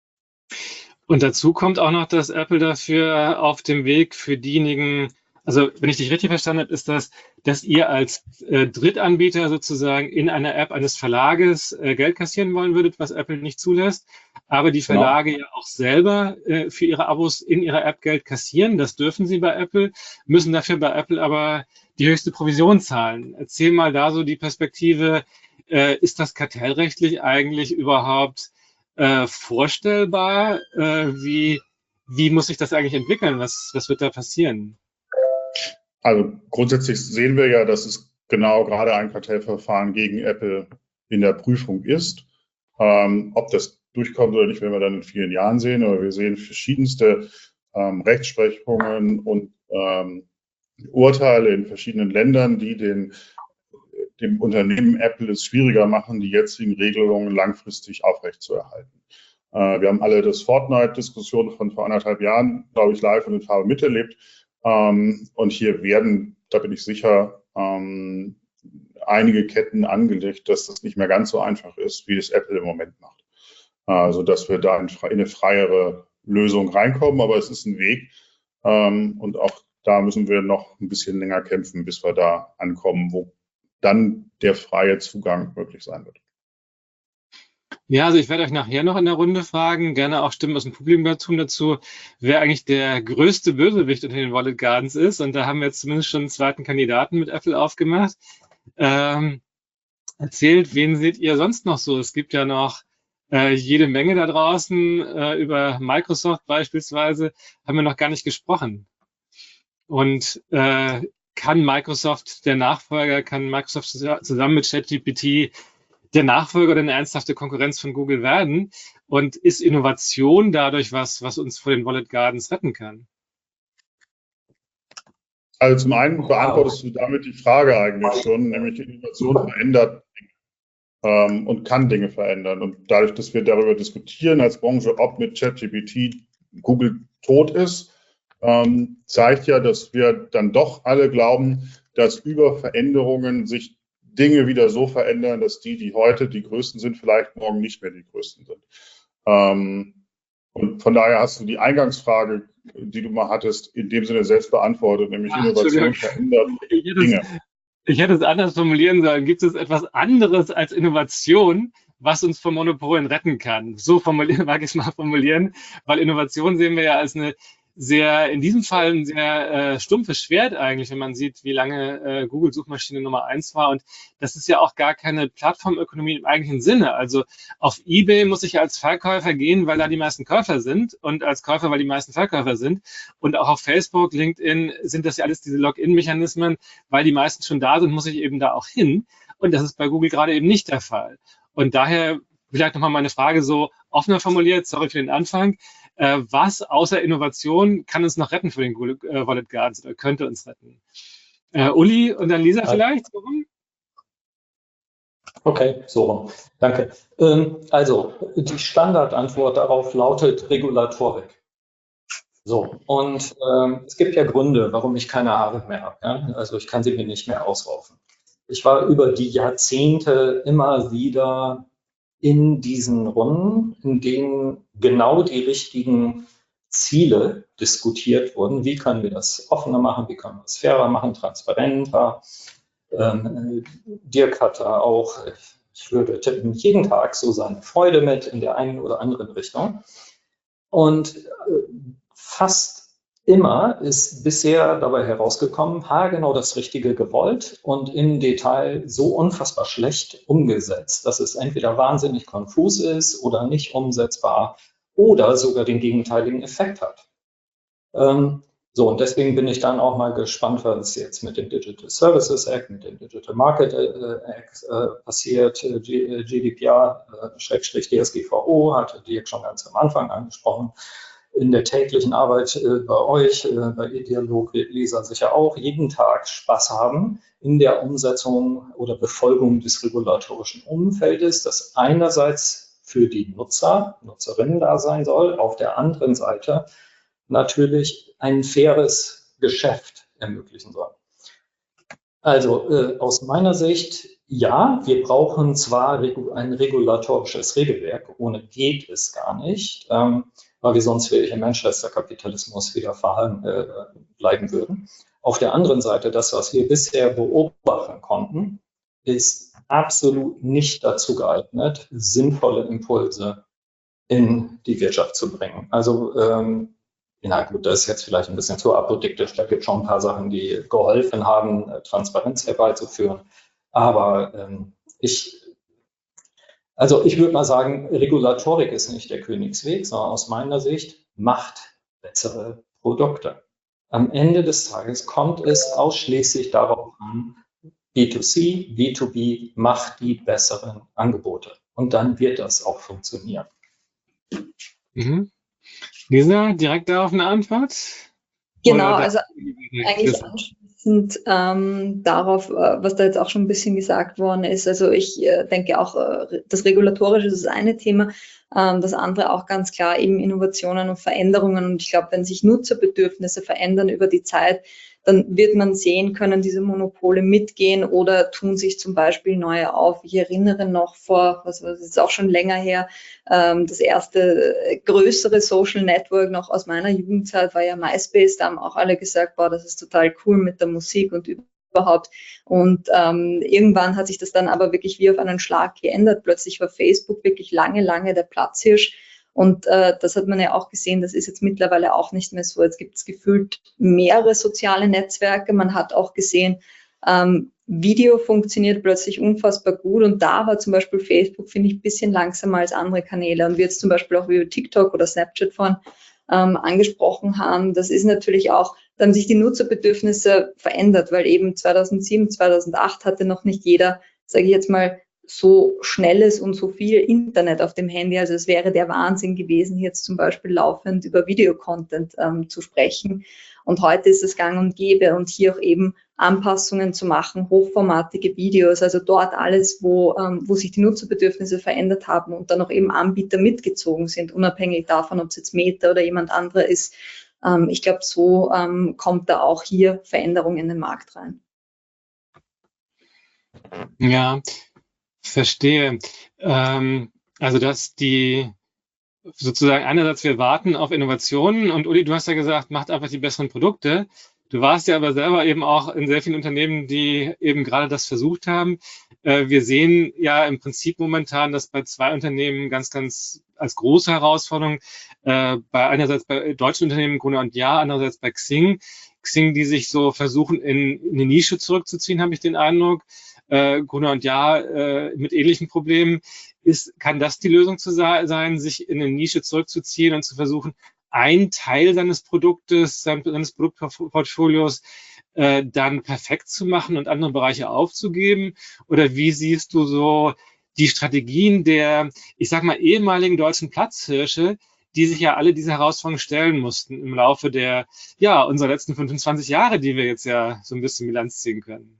Und dazu kommt auch noch, dass Apple dafür auf dem Weg für diejenigen, also wenn ich dich richtig verstanden habe, ist das, dass ihr als Drittanbieter sozusagen in einer App eines Verlages Geld kassieren wollen würdet, was Apple nicht zulässt, aber die Verlage ja auch selber für ihre Abos in ihrer App Geld kassieren. Das dürfen sie bei Apple, müssen dafür bei Apple aber die höchste Provision zahlen. Erzähl mal da so die Perspektive, ist das kartellrechtlich eigentlich überhaupt vorstellbar? Wie muss sich das eigentlich entwickeln? Was wird da passieren? Also grundsätzlich sehen wir ja, dass es genau gerade ein Kartellverfahren gegen Apple in der Prüfung ist. Ob das durchkommt oder nicht, werden wir dann in vielen Jahren sehen. Aber wir sehen verschiedenste Rechtsprechungen und Urteile in verschiedenen Ländern, die dem Unternehmen Apple es schwieriger machen, die jetzigen Regelungen langfristig aufrechtzuerhalten. Wir haben alle das Fortnite-Diskussion von vor 1,5 Jahren, glaube ich, live und in Farbe miterlebt. Und hier werden, da bin ich sicher, einige Ketten angelegt, dass das nicht mehr ganz so einfach ist, wie es Apple im Moment macht. Also dass wir da in eine freiere Lösung reinkommen, aber es ist ein Weg. Und auch da müssen wir noch ein bisschen länger kämpfen, bis wir da ankommen, wo dann der freie Zugang möglich sein wird. Ja, also ich werde euch nachher noch in der Runde fragen, gerne auch Stimmen aus dem Publikum dazu, wer eigentlich der größte Bösewicht unter den Wallet Gardens ist. Und da haben wir jetzt zumindest schon einen zweiten Kandidaten mit Apple aufgemacht. Erzählt, wen seht ihr sonst noch so? Es gibt ja noch jede Menge da draußen. Über Microsoft beispielsweise haben wir noch gar nicht gesprochen. Und kann Microsoft zusammen mit ChatGPT der Nachfolger oder eine ernsthafte Konkurrenz von Google werden? Und ist Innovation dadurch was uns vor den Wallet Gardens retten kann? Also zum einen beantwortest du damit die Frage eigentlich schon, nämlich die Innovation verändert und kann Dinge verändern. Und dadurch, dass wir darüber diskutieren als Branche, ob mit ChatGPT Google tot ist, zeigt ja, dass wir dann doch alle glauben, dass über Veränderungen sich Dinge wieder so verändern, dass die heute die Größten sind, vielleicht morgen nicht mehr die Größten sind. Und von daher hast du die Eingangsfrage, die du mal hattest, in dem Sinne selbst beantwortet, nämlich Innovation verändert Dinge. Ich hätte es anders formulieren sollen. Gibt es etwas anderes als Innovation, was uns vor Monopolen retten kann? So mag ich es mal formulieren, weil Innovation sehen wir ja als in diesem Fall ein sehr stumpfes Schwert eigentlich, wenn man sieht, wie lange Google Suchmaschine Nummer 1 war. Und das ist ja auch gar keine Plattformökonomie im eigentlichen Sinne. Also auf eBay muss ich als Verkäufer gehen, weil da die meisten Käufer sind und als Käufer, weil die meisten Verkäufer sind. Und auch auf Facebook, LinkedIn sind das ja alles diese Login-Mechanismen, weil die meisten schon da sind, muss ich eben da auch hin. Und das ist bei Google gerade eben nicht der Fall. Und daher vielleicht nochmal meine Frage so offener formuliert, sorry für den Anfang. Was außer Innovation kann uns noch retten für den Wallet Gardens oder könnte uns retten? Uli und dann Lisa vielleicht? Warum? Okay, so rum. Danke. Also, die Standardantwort darauf lautet Regulatorik. So, und es gibt ja Gründe, warum ich keine Haare mehr habe. Ja? Also ich kann sie mir nicht mehr ausraufen. Ich war über die Jahrzehnte immer wieder in diesen Runden, in denen genau die richtigen Ziele diskutiert wurden. Wie können wir das offener machen? Wie können wir das fairer machen, transparenter? Dirk hat da auch, ich würde tippen, jeden Tag so seine Freude mit in der einen oder anderen Richtung. Und fast immer ist bisher dabei herausgekommen, genau das Richtige gewollt und im Detail so unfassbar schlecht umgesetzt, dass es entweder wahnsinnig konfus ist oder nicht umsetzbar oder sogar den gegenteiligen Effekt hat. So, und deswegen bin ich dann auch mal gespannt, was jetzt mit dem Digital Services Act, mit dem Digital Market Act passiert. GDPR, DSGVO, hatte Dirk schon ganz am Anfang angesprochen. In der täglichen Arbeit bei euch, bei eDialog, wird Lisa sicher auch jeden Tag Spaß haben in der Umsetzung oder Befolgung des regulatorischen Umfeldes, das einerseits für die Nutzerinnen da sein soll, auf der anderen Seite natürlich ein faires Geschäft ermöglichen soll. Also aus meiner Sicht, ja, wir brauchen zwar ein regulatorisches Regelwerk, ohne geht es gar nicht, weil wir sonst wirklich im Manchester-Kapitalismus wieder bleiben würden. Auf der anderen Seite, das, was wir bisher beobachten konnten, ist absolut nicht dazu geeignet, sinnvolle Impulse in die Wirtschaft zu bringen. Also, na gut, das ist jetzt vielleicht ein bisschen zu apodiktisch. Da gibt es schon ein paar Sachen, die geholfen haben, Transparenz herbeizuführen. Aber ich würde mal sagen, Regulatorik ist nicht der Königsweg, sondern aus meiner Sicht macht bessere Produkte. Am Ende des Tages kommt es ausschließlich darauf an, B2C, B2B macht die besseren Angebote. Und dann wird das auch funktionieren. Mhm. Lisa, direkt darauf eine Antwort? Genau, also eigentlich anschließend darauf, was da jetzt auch schon ein bisschen gesagt worden ist. Also ich denke auch, das Regulatorische ist das eine Thema, das andere auch ganz klar eben Innovationen und Veränderungen. Und ich glaube, wenn sich Nutzerbedürfnisse verändern über die Zeit, dann wird man sehen können, diese Monopole mitgehen oder tun sich zum Beispiel neue auf. Ich erinnere noch was ist auch schon länger her, das erste größere Social Network noch aus meiner Jugendzeit war ja MySpace. Da haben auch alle gesagt, boah, das ist total cool mit der Musik und überhaupt. Und irgendwann hat sich das dann aber wirklich wie auf einen Schlag geändert. Plötzlich war Facebook wirklich lange der Platzhirsch. Und das hat man ja auch gesehen, das ist jetzt mittlerweile auch nicht mehr so. Jetzt gibt es gefühlt mehrere soziale Netzwerke. Man hat auch gesehen, Video funktioniert plötzlich unfassbar gut. Und da war zum Beispiel Facebook, finde ich, ein bisschen langsamer als andere Kanäle. Und wir jetzt zum Beispiel auch wie TikTok oder Snapchat vorhin angesprochen haben, das ist natürlich auch, da haben sich die Nutzerbedürfnisse verändert, weil eben 2007, 2008 hatte noch nicht jeder, sage ich jetzt mal, so schnelles und so viel Internet auf dem Handy. Also es wäre der Wahnsinn gewesen, jetzt zum Beispiel laufend über Videocontent zu sprechen. Und heute ist es gang und gäbe und hier auch eben Anpassungen zu machen, hochformatige Videos, also dort alles, wo sich die Nutzerbedürfnisse verändert haben und dann auch eben Anbieter mitgezogen sind, unabhängig davon, ob es jetzt Meta oder jemand anderer ist. Ich glaube, so kommt da auch hier Veränderung in den Markt rein. Ja, verstehe. Also, dass die sozusagen einerseits wir warten auf Innovationen und Uli, du hast ja gesagt, macht einfach die besseren Produkte. Du warst ja aber selber eben auch in sehr vielen Unternehmen, die eben gerade das versucht haben. Wir sehen ja im Prinzip momentan, dass bei 2 Unternehmen ganz als große Herausforderung, einerseits bei deutschen Unternehmen, Gruner + Jahr, andererseits bei Xing, die sich so versuchen, in eine Nische zurückzuziehen, habe ich den Eindruck. Gruner + Jahr mit ähnlichen Problemen. Kann das die Lösung sein, sich in eine Nische zurückzuziehen und zu versuchen, einen Teil seines Produktportfolios dann perfekt zu machen und andere Bereiche aufzugeben? Oder wie siehst du so die Strategien der, ich sag mal, ehemaligen deutschen Platzhirsche, die sich ja alle diese Herausforderungen stellen mussten im Laufe unserer letzten 25 Jahre, die wir jetzt ja so ein bisschen Bilanz ziehen können?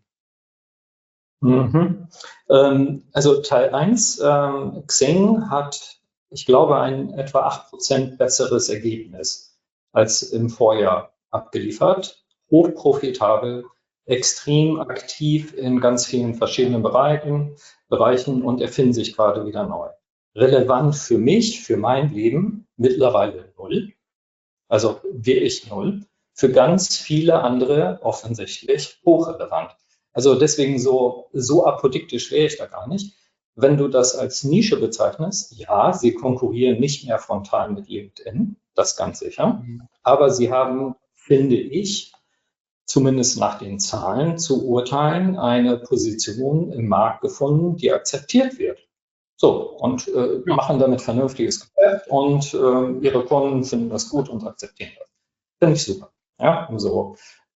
Also Teil 1, Xing hat, ich glaube, ein etwa 8% besseres Ergebnis als im Vorjahr abgeliefert. Hochprofitabel, extrem aktiv in ganz vielen verschiedenen Bereichen und erfinden sich gerade wieder neu. Relevant für mich, für mein Leben, mittlerweile 0. Also wirklich 0. Für ganz viele andere offensichtlich hochrelevant. Also deswegen so apodiktisch wäre ich da gar nicht. Wenn du das als Nische bezeichnest, ja, sie konkurrieren nicht mehr frontal mit LinkedIn, das ganz sicher. Aber sie haben, finde ich, zumindest nach den Zahlen zu urteilen, eine Position im Markt gefunden, die akzeptiert wird. So, und machen damit vernünftiges Geschäft und ihre Kunden finden das gut und akzeptieren das. Finde ich super. Ja, so.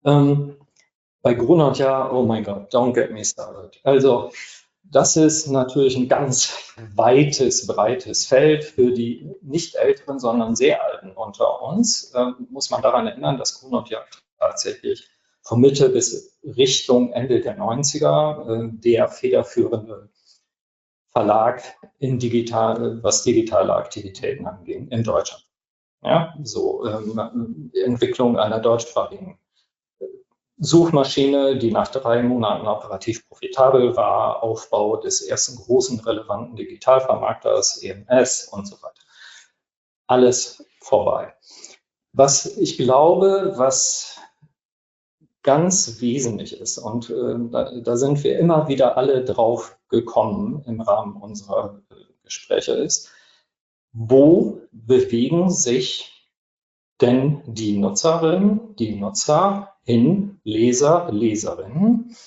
Bei Gruner + Jahr, oh mein Gott, don't get me started. Also, das ist natürlich ein ganz breites Feld für die nicht älteren, sondern sehr alten unter uns. Muss man daran erinnern, dass Gruner + Jahr tatsächlich von Mitte bis Richtung Ende der 90er der federführende Verlag was digitale Aktivitäten anging in Deutschland. Ja, so Entwicklung einer deutschsprachigen Suchmaschine, die nach 3 Monaten operativ profitabel war, Aufbau des ersten großen relevanten Digitalvermarkters, EMS und so weiter. Alles vorbei. Was ich glaube, was ganz wesentlich ist, und da sind wir immer wieder alle drauf gekommen im Rahmen unserer Gespräche, ist, wo bewegen sich denn die Nutzerinnen, die Nutzer hin, Leser, Leserinnen?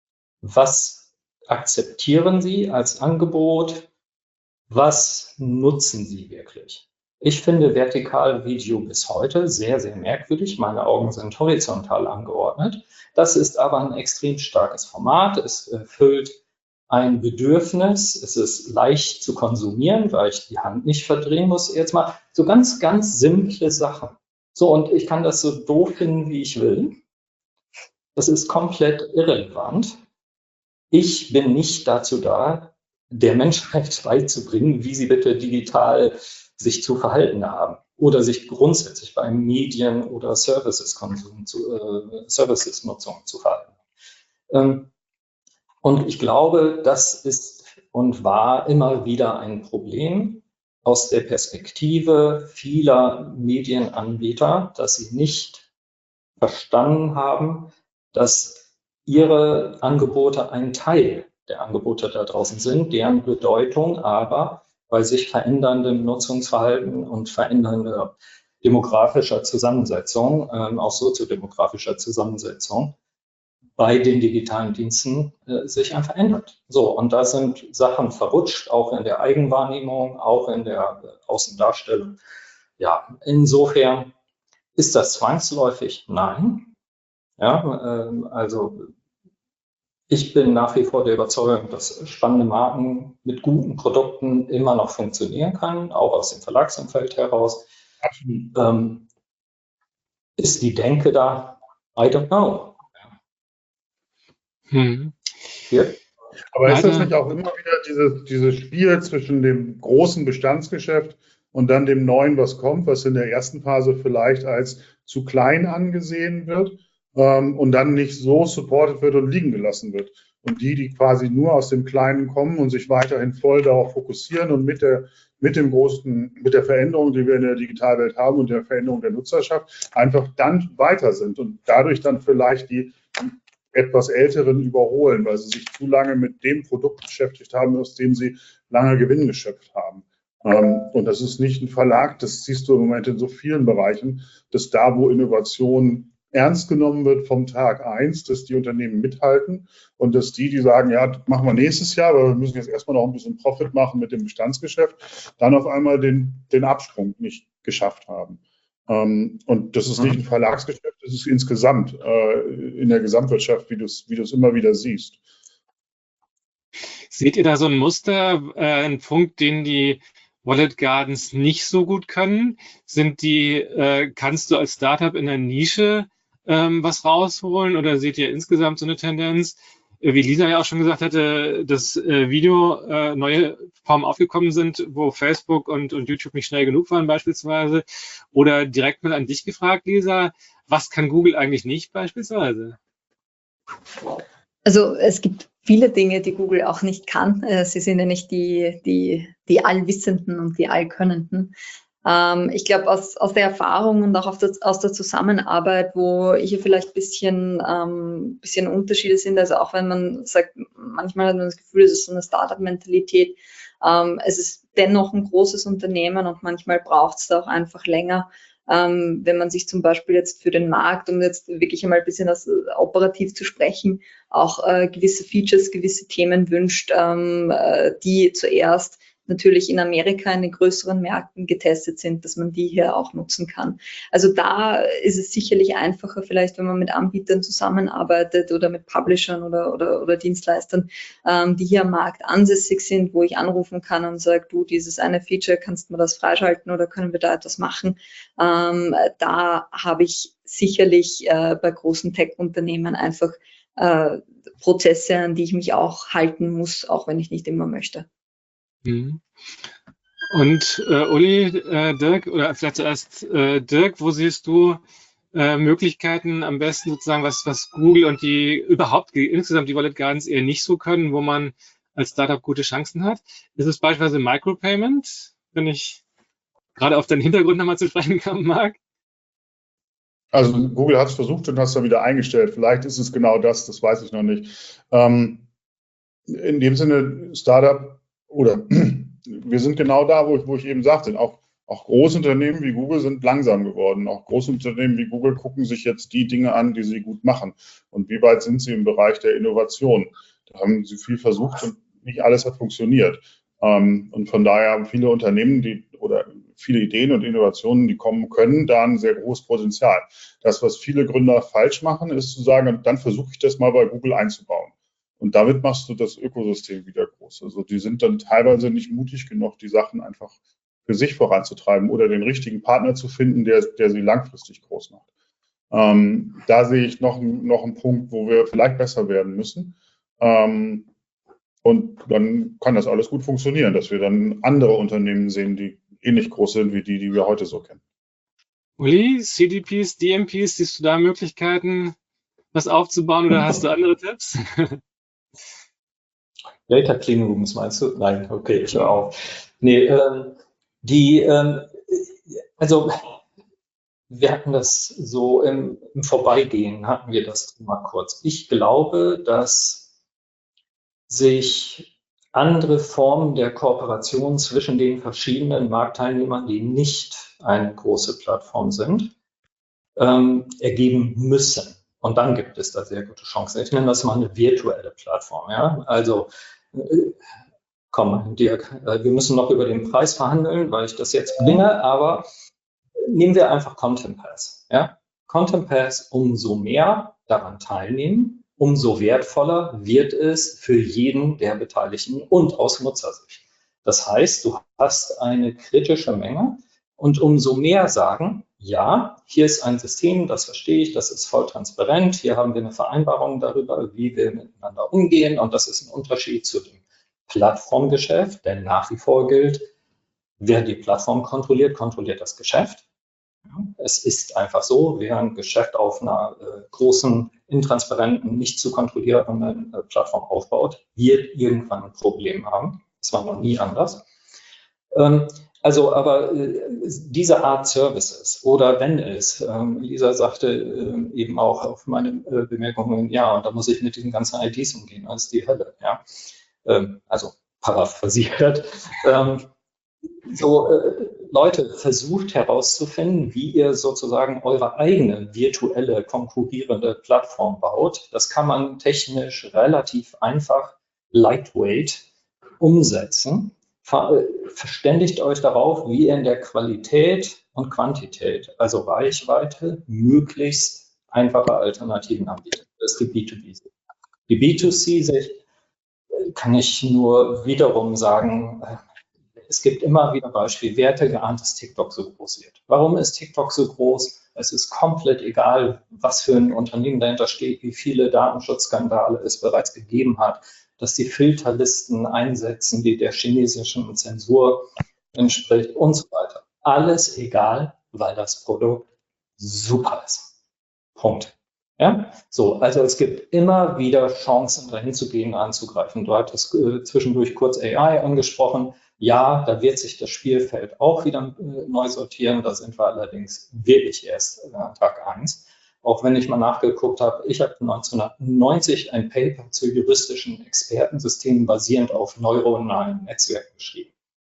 Was akzeptieren sie als Angebot? Was nutzen sie wirklich? Ich finde Vertikalvideo bis heute sehr, sehr merkwürdig. Meine Augen sind horizontal angeordnet. Das ist aber ein extrem starkes Format. Es erfüllt ein Bedürfnis. Es ist leicht zu konsumieren, weil ich die Hand nicht verdrehen muss. Jetzt mal so ganz simple Sachen. So, und ich kann das so doof finden, wie ich will. Das ist komplett irrelevant. Ich bin nicht dazu da, der Menschheit beizubringen, wie sie bitte digital sich zu verhalten haben oder sich grundsätzlich beim Medien- oder Services-Nutzung zu verhalten. Und ich glaube, das ist und war immer wieder ein Problem aus der Perspektive vieler Medienanbieter, dass sie nicht verstanden haben, dass ihre Angebote ein Teil der Angebote da draußen sind, deren Bedeutung aber bei sich veränderndem Nutzungsverhalten und verändernder demografischer Zusammensetzung, auch soziodemografischer Zusammensetzung, bei den digitalen Diensten sich einfach ändert. So, und da sind Sachen verrutscht, auch in der Eigenwahrnehmung, auch in der Außendarstellung. Ja, insofern ist das zwangsläufig? Nein. Ja, also ich bin nach wie vor der Überzeugung, dass spannende Marken mit guten Produkten immer noch funktionieren kann, auch aus dem Verlagsumfeld heraus. Ist die Denke da? I don't know. Ja. Aber ist das nicht auch immer wieder dieses Spiel zwischen dem großen Bestandsgeschäft und dann dem Neuen, was kommt, was in der ersten Phase vielleicht als zu klein angesehen wird? und dann nicht so supported wird und liegen gelassen wird. Und die quasi nur aus dem Kleinen kommen und sich weiterhin voll darauf fokussieren und mit der Veränderung, die wir in der Digitalwelt haben und der Veränderung der Nutzerschaft, einfach dann weiter sind und dadurch dann vielleicht die etwas Älteren überholen, weil sie sich zu lange mit dem Produkt beschäftigt haben, aus dem sie lange Gewinn geschöpft haben. Und das ist nicht ein Verlag, das siehst du im Moment in so vielen Bereichen, dass da, wo Innovation ernst genommen wird vom Tag 1, dass die Unternehmen mithalten und dass die sagen, ja, das machen wir nächstes Jahr, aber wir müssen jetzt erstmal noch ein bisschen Profit machen mit dem Bestandsgeschäft, dann auf einmal den Absprung nicht geschafft haben. Und das ist nicht ein Verlagsgeschäft, das ist insgesamt in der Gesamtwirtschaft, wie du es immer wieder siehst. Seht ihr da so ein Muster, einen Punkt, den die Wallet Gardens nicht so gut können? Kannst du als Startup in der Nische was rausholen oder seht ihr insgesamt so eine Tendenz? Wie Lisa ja auch schon gesagt hatte, dass neue Formen aufgekommen sind, wo Facebook und YouTube nicht schnell genug waren beispielsweise. Oder direkt mal an dich gefragt, Lisa, was kann Google eigentlich nicht beispielsweise? Also es gibt viele Dinge, die Google auch nicht kann. Sie sind ja nicht die Allwissenden und die Allkönnenden. Ich glaube, aus der Erfahrung und auch aus der Zusammenarbeit, wo hier vielleicht ein bisschen Unterschiede sind, also auch wenn man sagt, manchmal hat man das Gefühl, es ist so eine Startup-Mentalität, es ist dennoch ein großes Unternehmen und manchmal braucht es da auch einfach länger. Wenn man sich zum Beispiel jetzt für den Markt, um jetzt wirklich einmal ein bisschen operativ zu sprechen, auch gewisse Features, gewisse Themen wünscht, die zuerst natürlich in Amerika in den größeren Märkten getestet sind, dass man die hier auch nutzen kann. Also da ist es sicherlich einfacher, vielleicht wenn man mit Anbietern zusammenarbeitet oder mit Publishern oder Dienstleistern, die hier am Markt ansässig sind, wo ich anrufen kann und sage, du, dieses eine Feature, kannst du mir das freischalten oder können wir da etwas machen? Da habe ich sicherlich bei großen Tech-Unternehmen einfach Prozesse, an die ich mich auch halten muss, auch wenn ich nicht immer möchte. Und Uli, Dirk, oder vielleicht zuerst Dirk, wo siehst du Möglichkeiten am besten sozusagen, was Google und insgesamt die Wallet Gardens eher nicht so können, wo man als Startup gute Chancen hat? Ist es beispielsweise Micropayment, wenn ich gerade auf deinen Hintergrund nochmal zu sprechen kommen mag? Also Google hat es versucht und hat es dann wieder eingestellt. Vielleicht ist es genau das weiß ich noch nicht. In dem Sinne Startup oder wir sind genau da, wo ich eben sagte, auch Großunternehmen wie Google sind langsam geworden. Auch Großunternehmen wie Google gucken sich jetzt die Dinge an, die sie gut machen. Und wie weit sind sie im Bereich der Innovation? Da haben sie viel versucht und nicht alles hat funktioniert. Und von daher haben viele Unternehmen, oder viele Ideen und Innovationen, die kommen können, da ein sehr großes Potenzial. Das, was viele Gründer falsch machen, ist zu sagen, dann versuche ich das mal bei Google einzubauen. Und damit machst du das Ökosystem wieder groß. Also die sind dann teilweise nicht mutig genug, die Sachen einfach für sich voranzutreiben oder den richtigen Partner zu finden, der sie langfristig groß macht. Da sehe ich noch einen Punkt, wo wir vielleicht besser werden müssen. Und dann kann das alles gut funktionieren, dass wir dann andere Unternehmen sehen, die ähnlich groß sind wie die wir heute so kennen. Uli, CDPs, DMPs, siehst du da Möglichkeiten, was aufzubauen oder hast du andere Tipps? Data Clean Rooms meinst du? Nein, okay, ich höre auf. Nee, also wir hatten das so im Vorbeigehen, hatten wir das mal kurz. Ich glaube, dass sich andere Formen der Kooperation zwischen den verschiedenen Marktteilnehmern, die nicht eine große Plattform sind, ergeben müssen. Und dann gibt es da sehr gute Chancen. Ich nenne das mal eine virtuelle Plattform. Ja? Also, komm, Dirk, wir müssen noch über den Preis verhandeln, weil ich das jetzt bringe, aber nehmen wir einfach Content Pass. Ja? Content Pass, umso mehr daran teilnehmen, umso wertvoller wird es für jeden der Beteiligten und aus Nutzersicht. Das heißt, du hast eine kritische Menge und umso mehr sagen, ja, hier ist ein System, das verstehe ich, das ist voll transparent, hier haben wir eine Vereinbarung darüber, wie wir miteinander umgehen und das ist ein Unterschied zu dem Plattformgeschäft, denn nach wie vor gilt, wer die Plattform kontrolliert, kontrolliert das Geschäft. Es ist einfach so, wer ein Geschäft auf einer großen, intransparenten, nicht zu kontrollierenden Plattform aufbaut, wird irgendwann ein Problem haben. Das war noch nie anders. Aber diese Art Services oder wenn es, Lisa sagte eben auch auf meine Bemerkungen, ja, und da muss ich mit diesen ganzen IDs umgehen, das ist die Hölle, ja. Also paraphrasiert. Leute, versucht herauszufinden, wie ihr sozusagen eure eigene virtuelle, konkurrierende Plattform baut. Das kann man technisch relativ einfach, lightweight umsetzen. Verständigt euch darauf, wie ihr in der Qualität und Quantität, also Reichweite, möglichst einfache Alternativen anbietet. Das ist die B2B-Sicht. Die B2C-Sicht kann ich nur wiederum sagen, es gibt immer wieder Beispiele, wer hätte geahnt, dass TikTok so groß wird. Warum ist TikTok so groß? Es ist komplett egal, was für ein Unternehmen dahinter steht, wie viele Datenschutzskandale es bereits gegeben hat, dass die Filterlisten einsetzen, die der chinesischen Zensur entspricht und so weiter. Alles egal, weil das Produkt super ist. Punkt. Ja? So, also es gibt immer wieder Chancen, dahin zu gehen, anzugreifen. Du hattest zwischendurch kurz AI angesprochen. Ja, da wird sich das Spielfeld auch wieder neu sortieren. Da sind wir allerdings wirklich erst Tag 1. Auch wenn ich mal nachgeguckt habe, ich habe 1990 ein Paper zu juristischen Expertensystemen basierend auf neuronalen Netzwerken geschrieben.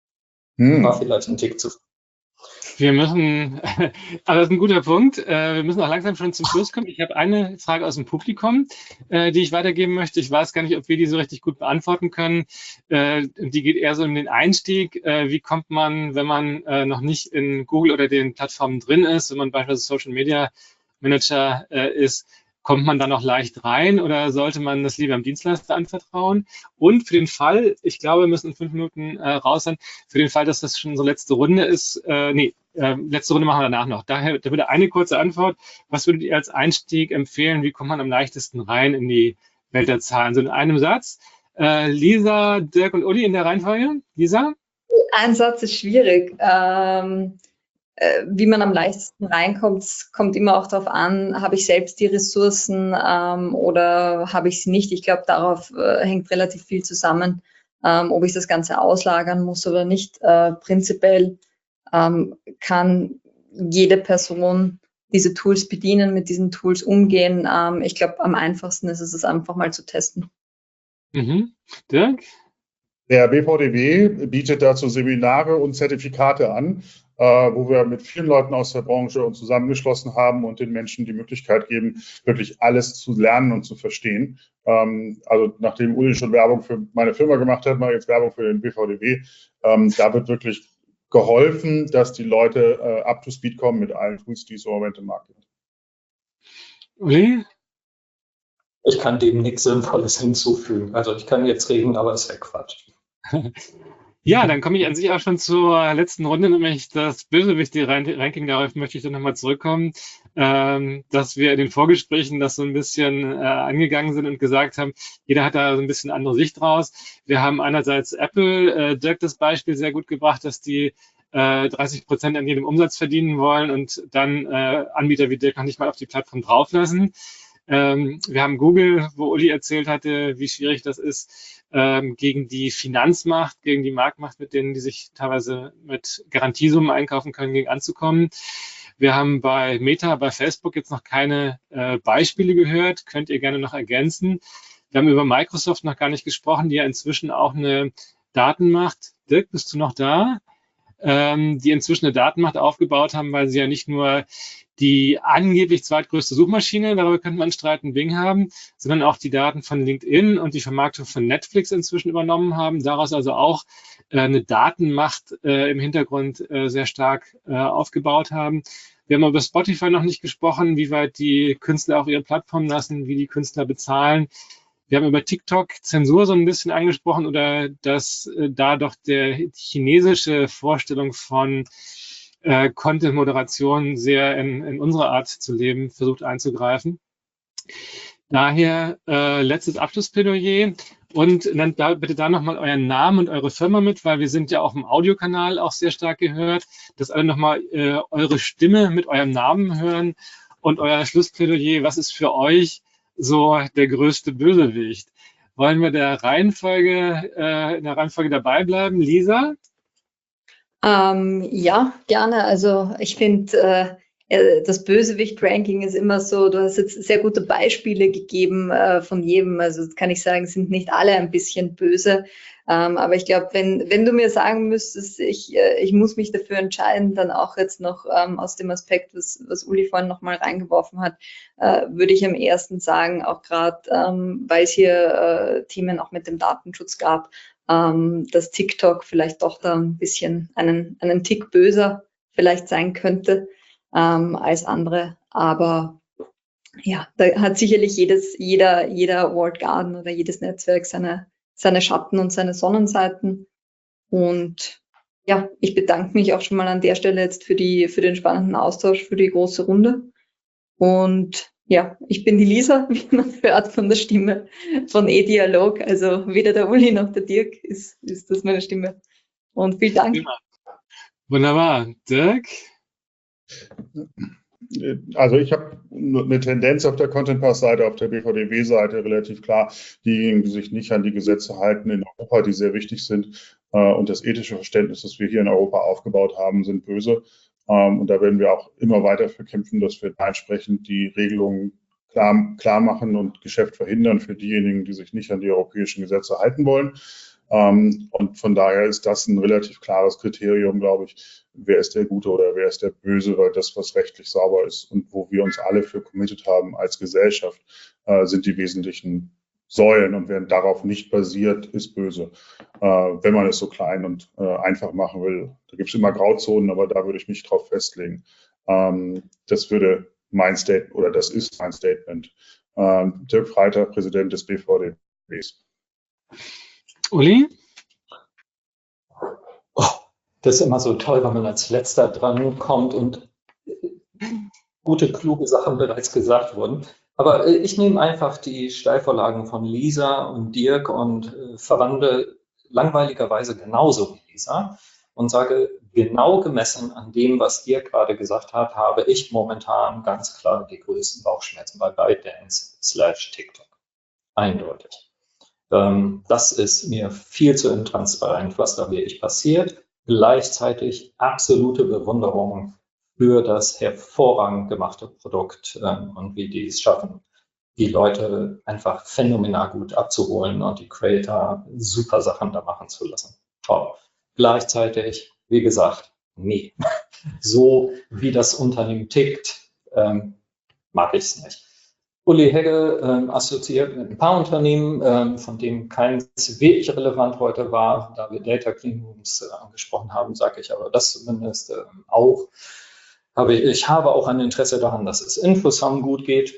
War vielleicht ein Tick zu viel. Wir müssen, aber das ist ein guter Punkt. Wir müssen auch langsam schon zum Schluss kommen. Ich habe eine Frage aus dem Publikum, die ich weitergeben möchte. Ich weiß gar nicht, ob wir die so richtig gut beantworten können. Die geht eher so um den Einstieg. Wie kommt man, wenn man noch nicht in Google oder den Plattformen drin ist, wenn man beispielsweise Social Media Manager ist, kommt man da noch leicht rein oder sollte man das lieber am Dienstleister anvertrauen? Und für den Fall, ich glaube, wir müssen in 5 Minuten raus sein, für den Fall, dass das schon so letzte Runde ist, letzte Runde machen wir danach noch. Daher da würde eine kurze Antwort. Was würdet ihr als Einstieg empfehlen? Wie kommt man am leichtesten rein in die Welt der Zahlen? So in einem Satz. Lisa, Dirk und Uli in der Reihenfolge. Lisa? Ein Satz ist schwierig. Wie man am leichtesten reinkommt, kommt immer auch darauf an, habe ich selbst die Ressourcen oder habe ich sie nicht. Ich glaube, darauf hängt relativ viel zusammen, ob ich das Ganze auslagern muss oder nicht. Prinzipiell kann jede Person diese Tools bedienen, mit diesen Tools umgehen. Ich glaube, am einfachsten ist es einfach mal zu testen. Dirk? Der BVDW bietet dazu Seminare und Zertifikate an, wo wir mit vielen Leuten aus der Branche uns zusammengeschlossen haben und den Menschen die Möglichkeit geben, wirklich alles zu lernen und zu verstehen. Also nachdem Uli schon Werbung für meine Firma gemacht hat, mache ich jetzt Werbung für den BVDW. Da wird wirklich geholfen, dass die Leute up to speed kommen mit allen Tools, die es im Moment im Markt gibt. Uli? Ich kann dem nichts Sinnvolles hinzufügen. Also ich kann jetzt reden, aber es wäre Quatsch. Ja, dann komme ich an sich auch schon zur letzten Runde, nämlich das Bösewichte-Ranking. Darauf möchte ich dann nochmal zurückkommen, dass wir in den Vorgesprächen das so ein bisschen angegangen sind und gesagt haben, jeder hat da so ein bisschen andere Sicht draus. Wir haben einerseits Apple, Dirk das Beispiel sehr gut gebracht, dass die 30% an jedem Umsatz verdienen wollen und dann Anbieter wie Dirk noch nicht mal auf die Plattform drauflassen. Wir haben Google, wo Uli erzählt hatte, wie schwierig das ist, gegen die Finanzmacht, gegen die Marktmacht, mit denen die sich teilweise mit Garantiesummen einkaufen können, gegen anzukommen. Wir haben bei Meta, bei Facebook jetzt noch keine Beispiele gehört, könnt ihr gerne noch ergänzen. Wir haben über Microsoft noch gar nicht gesprochen, die ja inzwischen auch eine Datenmacht, Dirk, bist du noch da? Die inzwischen eine Datenmacht aufgebaut haben, weil sie ja nicht nur die angeblich zweitgrößte Suchmaschine, darüber könnte man streiten, Bing haben, sondern auch die Daten von LinkedIn und die Vermarktung von Netflix inzwischen übernommen haben, daraus also auch eine Datenmacht im Hintergrund sehr stark aufgebaut haben. Wir haben über Spotify noch nicht gesprochen, wie weit die Künstler auf ihre Plattform lassen, wie die Künstler bezahlen. Wir haben über TikTok Zensur so ein bisschen angesprochen oder dass da doch die chinesische Vorstellung von Content-Moderation sehr in unsere Art zu leben versucht einzugreifen. Daher letztes Abschlussplädoyer. und nennt da bitte da nochmal euren Namen und eure Firma mit, weil wir sind ja auch im Audiokanal auch sehr stark gehört, dass alle nochmal eure Stimme mit eurem Namen hören und euer Schlussplädoyer, was ist für euch so der größte Bösewicht? Wollen wir in der Reihenfolge dabei bleiben? Lisa? Ja, gerne. Also ich finde, das Bösewicht-Ranking ist immer so, du hast jetzt sehr gute Beispiele gegeben von jedem. Also kann ich sagen, sind nicht alle ein bisschen böse. Aber ich glaube, wenn du mir sagen müsstest, ich muss mich dafür entscheiden, dann auch jetzt noch aus dem Aspekt, was Uli vorhin nochmal reingeworfen hat, würde ich am ersten sagen, auch gerade, weil es hier Themen auch mit dem Datenschutz gab, dass TikTok vielleicht doch da ein bisschen einen Tick böser vielleicht sein könnte als andere. Aber ja, da hat sicherlich jeder Walled Garden oder jedes Netzwerk seine Schatten und seine Sonnenseiten. Und ja, ich bedanke mich auch schon mal an der Stelle jetzt für den spannenden Austausch, für die große Runde. Und ja, ich bin die Lisa, wie man hört von der Stimme von eDialog. Also weder der Uli noch der Dirk ist das meine Stimme. Und vielen Dank. Ja. Wunderbar. Dirk? Also ich habe eine Tendenz auf der Content Pass-Seite, auf der BVDW-Seite relativ klar, diejenigen, die sich nicht an die Gesetze halten in Europa, die sehr wichtig sind und das ethische Verständnis, das wir hier in Europa aufgebaut haben, sind böse. Und da werden wir auch immer weiter für kämpfen, dass wir da entsprechend die Regelungen klar machen und Geschäft verhindern für diejenigen, die sich nicht an die europäischen Gesetze halten wollen. Und von daher ist das ein relativ klares Kriterium, glaube ich, wer ist der Gute oder wer ist der Böse, weil das, was rechtlich sauber ist und wo wir uns alle für committed haben als Gesellschaft, sind die wesentlichen Säulen, und wer darauf nicht basiert, ist böse. Wenn man es so klein und einfach machen will, da gibt es immer Grauzonen, aber da würde ich mich drauf festlegen. Das würde mein Statement, oder das ist mein Statement. Dirk Freitag, Präsident des BVDWs. Uli? Oh, das ist immer so toll, wenn man als Letzter dran kommt und gute, kluge Sachen bereits gesagt wurden. Aber ich nehme einfach die Steilvorlagen von Lisa und Dirk und verwandle langweiligerweise genauso wie Lisa und sage, genau gemessen an dem, was Dirk gerade gesagt hat, habe ich momentan ganz klar die größten Bauchschmerzen bei ByteDance/TikTok. Eindeutig. Das ist mir viel zu intransparent, was da wirklich passiert. Gleichzeitig absolute Bewunderung für das hervorragend gemachte Produkt und wie die es schaffen, die Leute einfach phänomenal gut abzuholen und die Creator super Sachen da machen zu lassen. Toll. Gleichzeitig, wie gesagt, nee. So wie das Unternehmen tickt, mag ich es nicht. Uli Hegge assoziiert mit ein paar Unternehmen, von denen keins wirklich relevant heute war. Da wir Data Cleanrooms angesprochen haben, sage ich aber das zumindest auch. Ich habe auch ein Interesse daran, dass es Infosum gut geht.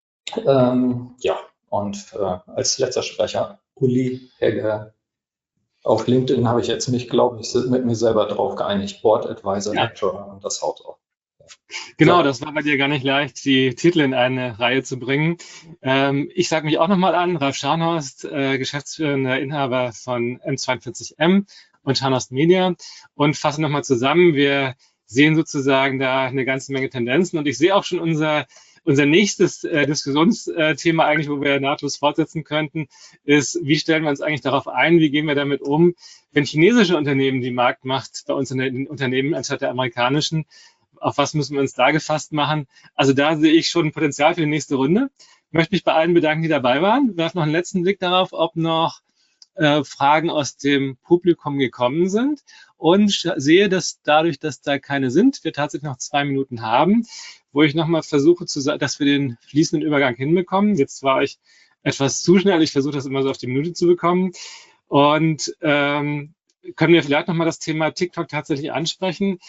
Ja, und als letzter Sprecher Uli Hegge. Auf LinkedIn habe ich jetzt mich, glaube ich, mit mir selber drauf geeinigt. Board Advisor Lecturer, und das haut auch. Genau, das war bei dir gar nicht leicht, die Titel in eine Reihe zu bringen. Ich sage mich auch nochmal an, Ralf Scharnhorst, geschäftsführender Inhaber von M42M und Scharnhorst Media, und fasse nochmal zusammen. Wir sehen sozusagen da eine ganze Menge Tendenzen, und ich sehe auch schon unser nächstes Diskussionsthema eigentlich, wo wir nahtlos fortsetzen könnten, ist, wie stellen wir uns eigentlich darauf ein, wie gehen wir damit um, wenn chinesische Unternehmen die Marktmacht bei uns in den Unternehmen anstatt der amerikanischen, auf was müssen wir uns da gefasst machen? Also da sehe ich schon Potenzial für die nächste Runde. Ich möchte mich bei allen bedanken, die dabei waren. Ich werfe noch einen letzten Blick darauf, ob noch Fragen aus dem Publikum gekommen sind, und sehe, dass dadurch, dass da keine sind, wir tatsächlich noch 2 Minuten haben, wo ich nochmal versuche, dass wir den fließenden Übergang hinbekommen. Jetzt war ich etwas zu schnell. Ich versuche das immer so auf die Minute zu bekommen. Und können wir vielleicht nochmal das Thema TikTok tatsächlich ansprechen?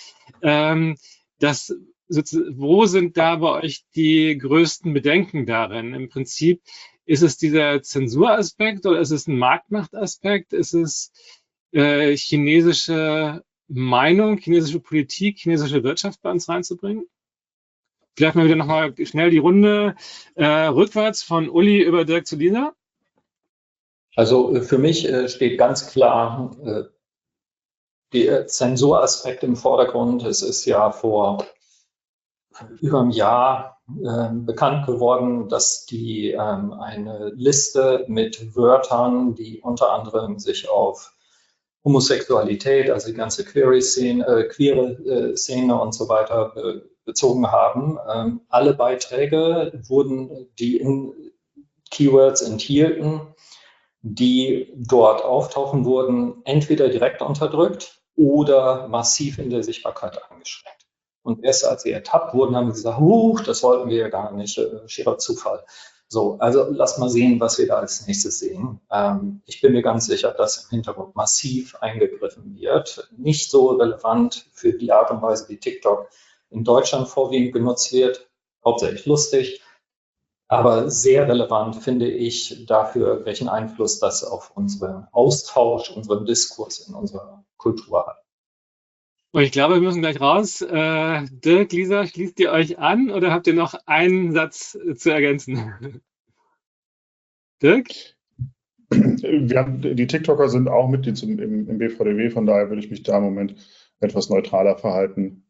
Wo sind da bei euch die größten Bedenken darin? Im Prinzip, ist es dieser Zensuraspekt oder ist es ein Marktmachtaspekt? Ist es chinesische Meinung, chinesische Politik, chinesische Wirtschaft bei uns reinzubringen? Vielleicht mal wieder nochmal schnell die Runde rückwärts von Uli über Dirk zu Lisa. Also für mich steht ganz klar der Zensuraspekt im Vordergrund. Es ist ja vor über einem Jahr bekannt geworden, dass die eine Liste mit Wörtern, die unter anderem sich auf Homosexualität, also die ganze queere Szene und so weiter bezogen haben. Alle Beiträge wurden, die in Keywords enthielten, die dort auftauchen, wurden entweder direkt unterdrückt oder massiv in der Sichtbarkeit eingeschränkt. Und erst als sie ertappt wurden, haben sie gesagt, das wollten wir ja gar nicht, schierer Zufall. So, also lass mal sehen, was wir da als nächstes sehen. Ich bin mir ganz sicher, dass im Hintergrund massiv eingegriffen wird. Nicht so relevant für die Art und Weise, wie TikTok in Deutschland vorwiegend genutzt wird, hauptsächlich lustig, aber sehr relevant finde ich dafür, welchen Einfluss das auf unseren Austausch, unseren Diskurs in unserer Kultur hat. Und ich glaube, wir müssen gleich raus. Dirk, Lisa, schließt ihr euch an oder habt ihr noch einen Satz zu ergänzen? Dirk? Die TikToker sind auch Mitglied im BVDW, von daher würde ich mich da im Moment etwas neutraler verhalten.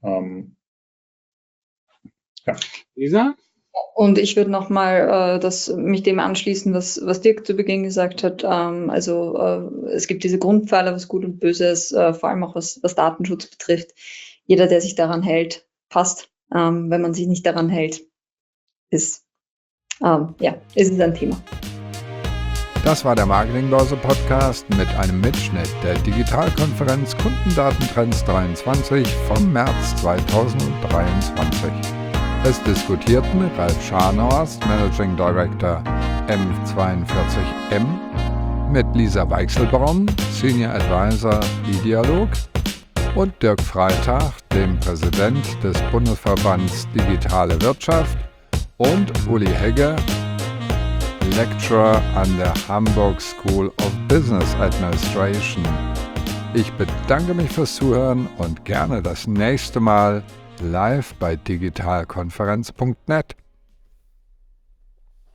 Ja. Lisa? Und ich würde nochmal mich dem anschließen, was Dirk zu Beginn gesagt hat. Es gibt diese Grundpfeiler, was gut und böse ist, vor allem auch was Datenschutz betrifft. Jeder, der sich daran hält, passt. Wenn man sich nicht daran hält, ist es ein Thema. Das war der Marketingbörse-Podcast mit einem Mitschnitt der Digitalkonferenz Kundendatentrends 23 vom März 2023. Es diskutierten Ralf Scharnhorst, Managing Director M42M, mit Lisa Weichselbraun, Senior Advisor eDialog, und Dirk Freitag, dem Präsident des Bundesverbands Digitale Wirtschaft, und Uli Hegge, Lecturer an der Hamburg School of Business Administration. Ich bedanke mich fürs Zuhören und gerne das nächste Mal live bei digitalkonferenz.net.